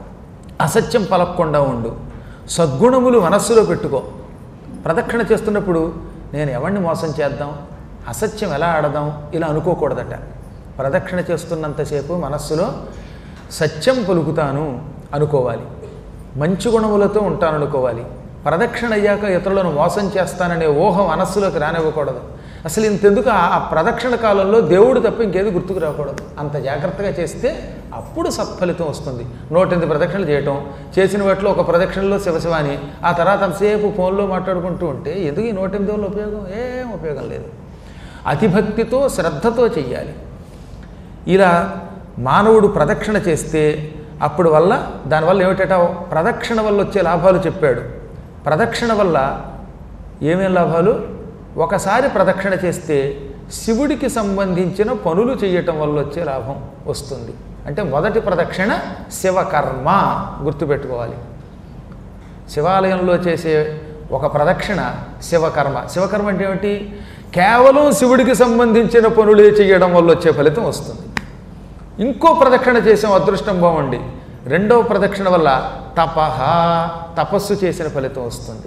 A: అసత్యం పలకకుండా ఉండు. సద్గుణములు మనస్సులో పెట్టుకో. ప్రదక్షిణ చేస్తున్నప్పుడు నేను ఎవరిని మోసం చేద్దాం, అసత్యం ఎలా ఆడదాం ఇలా అనుకోకూడదట. ప్రదక్షిణ చేస్తున్నంతసేపు మనస్సులో సత్యం పలుకుతాను అనుకోవాలి, మంచి గుణములతో ఉంటాను అనుకోవాలి. ప్రదక్షిణ అయ్యాక ఇతరులను మోసం చేస్తాననే ఊహ మనస్సులోకి రానివ్వకూడదు. అసలు ఇంతెందుకు ఆ ప్రదక్షిణ కాలంలో దేవుడు తప్ప ఇంకేది గుర్తుకు రాకూడదు. అంత జాగ్రత్తగా చేస్తే అప్పుడు సత్ఫలితం వస్తుంది. నూట ఎనిమిది ప్రదక్షిణలు చేయటం, చేసిన వాటిలో ఒక ప్రదక్షిణలో శివశివాని, ఆ తర్వాత అంతసేపు ఫోన్లో మాట్లాడుకుంటూ ఉంటే ఎందుకు ఈ నూట ఎనిమిది వల్ల ఉపయోగం? ఏం ఉపయోగం లేదు. అతిభక్తితో శ్రద్ధతో చెయ్యాలి. ఇలా మానవుడు ప్రదక్షిణ చేస్తే అప్పుడు వల్ల దానివల్ల ఏమిటట, ప్రదక్షిణ వల్ల వచ్చే లాభాలు చెప్పాడు. ప్రదక్షిణ వల్ల ఏమేం లాభాలు? ఒకసారి ప్రదక్షిణ చేస్తే శివుడికి సంబంధించిన పనులు చేయటం వల్ల వచ్చే లాభం వస్తుంది. అంటే మొదటి ప్రదక్షిణ శివకర్మ, గుర్తుపెట్టుకోవాలి. శివాలయంలో చేసే ఒక ప్రదక్షిణ శివకర్మ. శివకర్మ అంటే ఏమిటి? కేవలం శివుడికి సంబంధించిన పనులే చేయడం వల్ల వచ్చే ఫలితం వస్తుంది. ఇంకో ప్రదక్షిణ చేసాం, అదృష్టం బాగుండి, రెండవ ప్రదక్షిణ వల్ల తపహ, తపస్సు చేసిన ఫలితం వస్తుంది.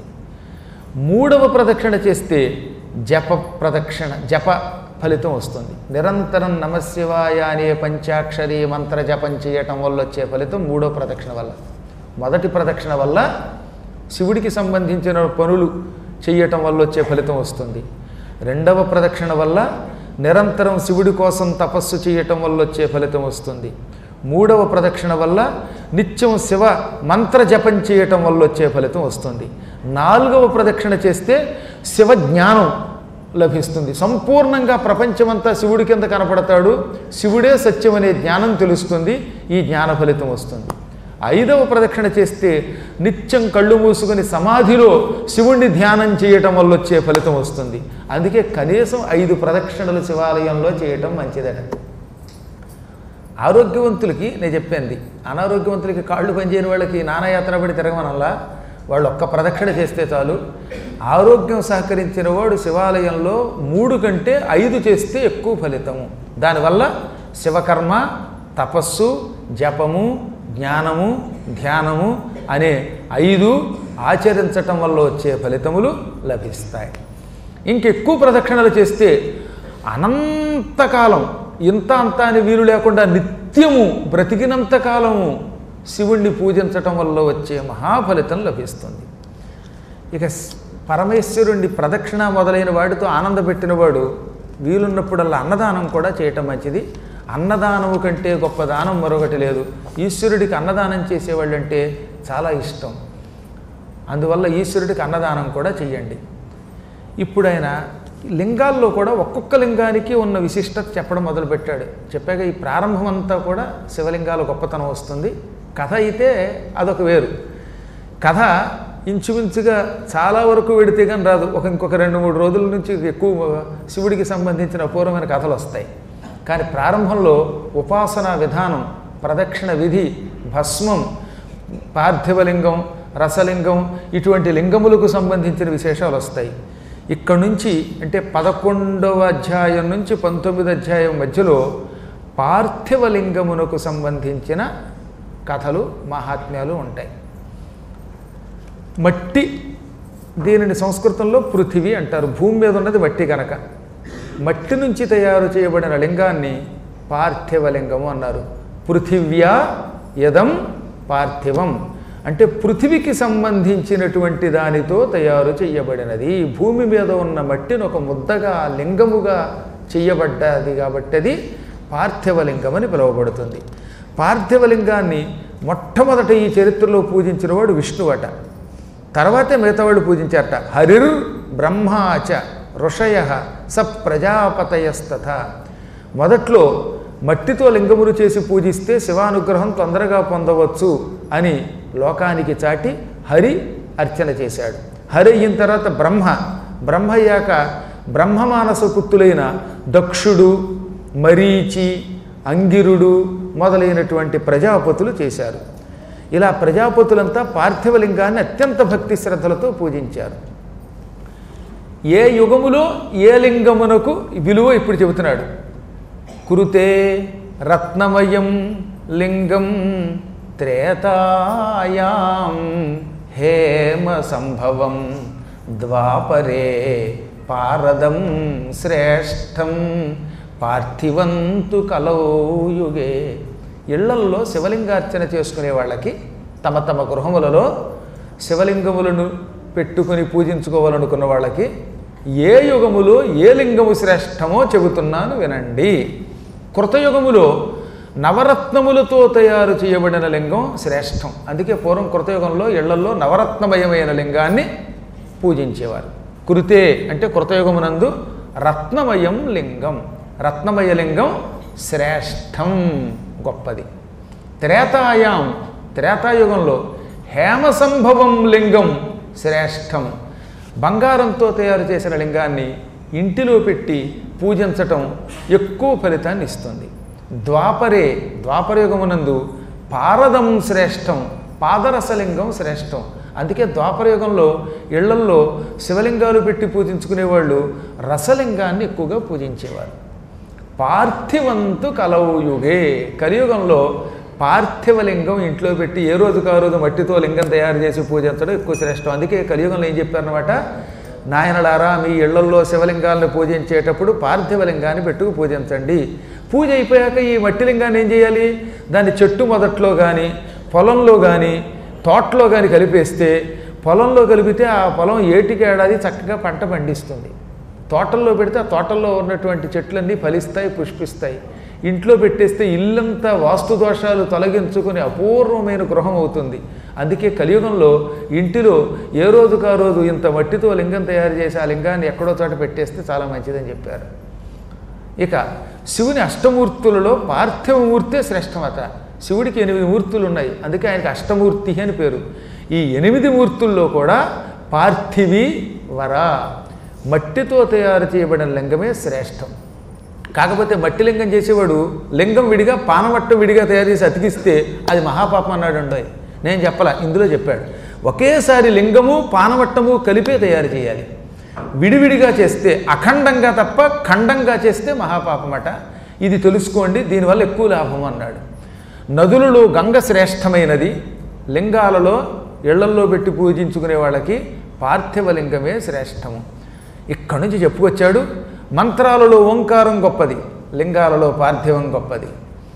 A: మూడవ ప్రదక్షిణ చేస్తే జప ప్రదక్షిణ, జప ఫలితం వస్తుంది. నిరంతరం నమశివాయ అనే పంచాక్షరి మంత్ర జపం చేయటం వల్ల వచ్చే ఫలితం మూడవ ప్రదక్షిణ వల్ల. మొదటి ప్రదక్షిణ వల్ల శివుడికి సంబంధించిన పనులు చేయటం వల్ల వచ్చే ఫలితం వస్తుంది. రెండవ ప్రదక్షిణ వల్ల నిరంతరం శివుడి కోసం తపస్సు చేయటం వల్ల వచ్చే ఫలితం వస్తుంది. మూడవ ప్రదక్షిణ వల్ల నిత్యం శివ మంత్ర జపం చేయటం వల్ల వచ్చే ఫలితం వస్తుంది. నాలుగవ ప్రదక్షిణ చేస్తే శివ జ్ఞానం లభిస్తుంది. సంపూర్ణంగా ప్రపంచమంతా శివుడి కింద కనపడతాడు, శివుడే సత్యం అనే జ్ఞానం తెలుస్తుంది, ఈ జ్ఞాన ఫలితం వస్తుంది. ఐదవ ప్రదక్షిణ చేస్తే నిత్యం కళ్ళు మూసుకొని సమాధిలో శివుణ్ణి ధ్యానం చేయటం వల్ల వచ్చే ఫలితం వస్తుంది. అందుకే కనీసం ఐదు ప్రదక్షిణలు శివాలయంలో చేయటం మంచిదట. ఆరోగ్యవంతులకి నేను చెప్పింది, అనారోగ్యవంతులకి కాళ్ళు పనిచేయని వాళ్ళకి నానాయాత్ర పడి తిరగమనల్లా, వాళ్ళు ఒక్క ప్రదక్షిణ చేస్తే చాలు. ఆరోగ్యం సహకరించిన వాడు శివాలయంలో మూడు కంటే ఐదు చేస్తే ఎక్కువ ఫలితము. దానివల్ల శివకర్మ, తపస్సు, జపము, జ్ఞానము, ధ్యానము అనే ఐదు ఆచరించటం వల్ల వచ్చే ఫలితములు లభిస్తాయి. ఇంకెక్కువ ప్రదక్షిణలు చేస్తే అనంతకాలం, ఇంత అంత అని వీలు లేకుండా నిత్యము బ్రతికినంతకాలము శివుణ్ణి పూజించటం వల్ల వచ్చే మహాఫలితం లభిస్తుంది. ఇక పరమేశ్వరుణ్ణి ప్రదక్షిణ మొదలైన వాడితో ఆనందపెట్టినవాడు వీలున్నప్పుడల్లా అన్నదానం కూడా చేయటం మంచిది. అన్నదానము కంటే గొప్ప దానం మరొకటి లేదు. ఈశ్వరుడికి అన్నదానం చేసేవాళ్ళంటే చాలా ఇష్టం. అందువల్ల ఈశ్వరుడికి అన్నదానం కూడా చెయ్యండి. ఇప్పుడు ఆయన లింగాల్లో కూడా ఒక్కొక్క లింగానికి ఉన్న విశిష్టత చెప్పడం మొదలుపెట్టాడు. చెప్పాక ఈ ప్రారంభం అంతా కూడా శివలింగాల గొప్పతనం వస్తుంది. కథ అయితే అదొక వేరు. కథ ఇంచుమించుగా చాలా వరకు వెడితే కానీ రాదు. ఒక ఇంకొక రెండు మూడు రోజుల నుంచి ఎక్కువ శివుడికి సంబంధించిన అపూర్వమైన కథలు వస్తాయి. కానీ ప్రారంభంలో ఉపాసనా విధానం, ప్రదక్షిణ విధి, భస్మం, పార్థివలింగం, రసలింగం ఇటువంటి లింగములకు సంబంధించిన విశేషాలు వస్తాయి. ఇక్కడ నుంచి అంటే పదకొండవ అధ్యాయం నుంచి పంతొమ్మిది అధ్యాయం మధ్యలో పార్థివలింగమునకు సంబంధించిన కథలు, మహాత్మ్యాలు ఉంటాయి. మట్టి, దీనిని సంస్కృతంలో పృథివీ అంటారు. భూమి మీద ఉన్నది మట్టి కనుక మట్టి నుంచి తయారు చేయబడిన లింగాన్ని పార్థివలింగము అన్నారు. పృథివ్యా యదం పార్థివం అంటే పృథివికి సంబంధించినటువంటి దానితో తయారు చేయబడినది. భూమి మీద ఉన్న మట్టిని ఒక ముద్దగా లింగముగా చేయబడ్డది కాబట్టి అది పార్థివలింగం అని పిలువబడుతుంది. పార్థివలింగాన్ని మొట్టమొదట ఈ చరిత్రలో పూజించిన వాడు విష్ణువట. తర్వాతే మిగతా వాళ్ళు పూజించారట. హరిర్ బ్రహ్మాచ ఋషయ స ప్రజాపతయస్తథ. మొదట్లో మట్టితో లింగములు చేసి పూజిస్తే శివానుగ్రహం తొందరగా పొందవచ్చు అని లోకానికి చాటి హరి అర్చన చేశాడు. హరి అయిన తర్వాత బ్రహ్మ, బ్రహ్మ అయ్యాక బ్రహ్మమానస పుత్రులైన దక్షుడు, మరీచి, అంగిరుడు మొదలైనటువంటి ప్రజాపతులు చేశారు. ఇలా ప్రజాపతులంతా పార్థివలింగాన్ని అత్యంత భక్తి శ్రద్ధలతో పూజించారు. ఏ యుగములో ఏ లింగమునకు విలువ ఇప్పుడు చెబుతున్నాడు. కురుతే రత్నమయం లింగం త్రేతాయాం హేమ సంభవం ద్వాపరే పారదం శ్రేష్టం పార్థివంతు కలౌ యుగే. ఇళ్లల్లో శివలింగార్చన చేసుకునే వాళ్ళకి తమ తమ గృహములలో శివలింగములను పెట్టుకుని పూజించుకోవాలనుకున్న వాళ్ళకి ఏ యుగములో ఏ లింగము శ్రేష్టమో చెబుతున్నాను వినండి. కృతయుగములో నవరత్నములతో తయారు చేయబడిన లింగం శ్రేష్టం. అందుకే పూర్వం కృతయుగంలో ఇళ్లల్లో నవరత్నమయమైన లింగాన్ని పూజించేవారు. కృతే అంటే కృతయుగమునందు రత్నమయం లింగం, రత్నమయ లింగం శ్రేష్టం, గొప్పది. త్రేతాయాం, త్రేతాయుగంలో హేమ సంభవం లింగం శ్రేష్టం. బంగారంతో తయారు చేసిన లింగాన్ని ఇంటిలో పెట్టి పూజించటం ఎక్కువ ఫలితాన్ని ఇస్తుంది. ద్వాపరే, ద్వాపరయుగమునందు పారదం శ్రేష్టం, పాదరసలింగం శ్రేష్టం. అందుకే ద్వాపరయుగంలో ఇళ్లల్లో శివలింగాలు పెట్టి పూజించుకునేవాళ్ళు రసలింగాన్ని ఎక్కువగా పూజించేవారు. పార్థివంతు కలౌయుగే, కలియుగంలో పార్థివలింగం ఇంట్లో పెట్టి ఏ రోజుకు ఆ రోజు మట్టితో లింగం తయారు చేసి పూజించడం ఎక్కువ శ్రేష్టం. అందుకే కలియుగంలో ఏం చెప్పారనమాట, నాయనలారా మీ ఇళ్లల్లో శివలింగాలను పూజించేటప్పుడు పార్థివలింగాన్ని పెట్టుకు పూజించండి. పూజ అయిపోయాక ఈ మట్టి లింగాన్ని ఏం చేయాలి, దాన్ని చెట్టు మొదట్లో కానీ పొలంలో కానీ తోటలో కానీ కలిపేస్తే, పొలంలో కలిపితే ఆ పొలం ఏటికి ఏడాది చక్కగా పంట పండిస్తుంది. తోటల్లో పెడితే ఆ తోటల్లో ఉన్నటువంటి చెట్లన్నీ ఫలిస్తాయి, పుష్పిస్తాయి. ఇంట్లో పెట్టేస్తే ఇల్లంతా వాస్తు దోషాలు తొలగించుకుని అపూర్వమైన గృహం అవుతుంది. అందుకే కలియుగంలో ఇంటిలో ఏ రోజుకు ఆ రోజు ఇంత మట్టితో లింగం తయారు చేసి ఆ లింగాన్ని ఎక్కడో చోట పెట్టేస్తే చాలా మంచిదని చెప్పారు. ఇక శివుని అష్టమూర్తులలో పార్థివమూర్తే శ్రేష్టమత. శివుడికి ఎనిమిది మూర్తులు ఉన్నాయి, అందుకే ఆయనకి అష్టమూర్తి అని పేరు. ఈ ఎనిమిది మూర్తుల్లో కూడా పార్థివీ వర, మట్టితో తయారు చేయబడిన లింగమే శ్రేష్టం. కాకపోతే మట్టి లింగం చేసేవాడు లింగం విడిగా పానమట్టం విడిగా తయారు చేసి అతికిస్తే అది మహాపాపం అన్నాడు అండి. నేను చెప్పలా, ఇందులో చెప్పాడు. ఒకేసారి లింగము పానమట్టము కలిపే తయారు చేయాలి. విడివిడిగా చేస్తే అఖండంగా తప్ప ఖండంగా చేస్తే మహాపాపమట. ఇది తెలుసుకోండి, దీనివల్ల ఎక్కువ లాభం అన్నాడు. నదులలో గంగ శ్రేష్టమైనది. లింగాలలో ఇళ్లల్లో పెట్టి పూజించుకునే వాళ్ళకి పార్థివలింగమే శ్రేష్టము. ఇక్కడి నుంచి చెప్పుకొచ్చాడు. మంత్రాలలో ఓంకారం గొప్పది, లింగాలలో పార్థివం గొప్పది.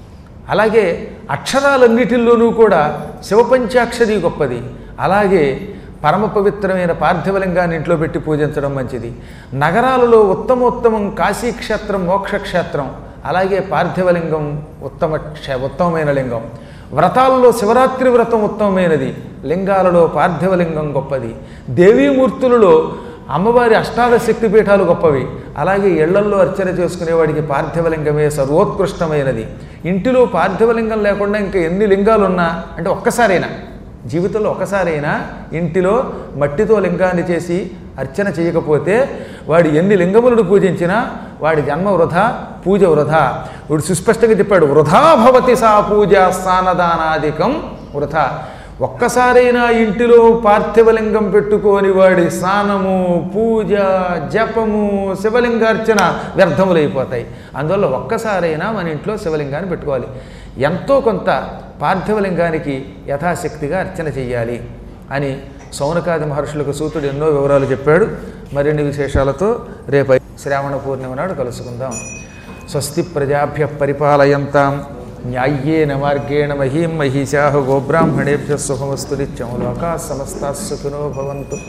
A: అలాగే అక్షరాలన్నిటిల్లోనూ కూడా శివపంచాక్షరి గొప్పది. అలాగే పరమ పవిత్రమైన పార్థివలింగాన్ని ఇంట్లో పెట్టి పూజించడం మంచిది. నగరాలలో ఉత్తమోత్తమం కాశీక్షేత్రం, మోక్షక్షేత్రం. అలాగే పార్థివలింగం ఉత్తమ క్షే ఉత్తమమైన లింగం. వ్రతాల్లో శివరాత్రి వ్రతం ఉత్తమమైనది. లింగాలలో పార్థివలింగం గొప్పది. దేవీమూర్తులలో అమ్మవారి అష్టాదశ శక్తి పీఠాలు గొప్పవి. అలాగే ఇళ్లల్లో అర్చన చేసుకునేవాడికి పార్థివలింగమే సర్వోత్కృష్టమైనది. ఇంటిలో పార్థివలింగం లేకుండా ఇంకా ఎన్ని లింగాలు ఉన్నా, అంటే ఒక్కసారైనా జీవితంలో ఒకసారైనా ఇంటిలో మట్టితో లింగాన్ని చేసి అర్చన చేయకపోతే వాడు ఎన్ని లింగములను పూజించినా వాడి జన్మ వృధా, పూజ వృధా. వీడు సుస్పష్టంగా చెప్పాడు, వృధా భవతి సా పూజ స్థానదానాదికం వృధా. ఒక్కసారైనా ఇంటిలో పార్థివలింగం పెట్టుకొని వాడి స్నానము, పూజ, జపము, శివలింగార్చన వ్యర్థములైపోతాయి. అందువల్ల ఒక్కసారైనా మన ఇంట్లో శివలింగాన్ని పెట్టుకోవాలి. ఎంతో కొంత పార్థివలింగానికి యథాశక్తిగా అర్చన చెయ్యాలి అని సౌనకాది మహర్షులకు సూతుడు ఎన్నో వివరాలు చెప్పాడు. మరిన్ని విశేషాలతో రేపు శ్రావణ పూర్ణిమ నాడు కలుసుకుందాం. స్వస్తి ప్రజాభ్య పరిపాలయంతాం న్యాయ్యేన మార్గేణ మహీం మహిషాః గోబ్రాహ్మణేభ్యः శుభమస్తు నిత్యం. లోకాః సమస్తాః సుఖినో భవంతు.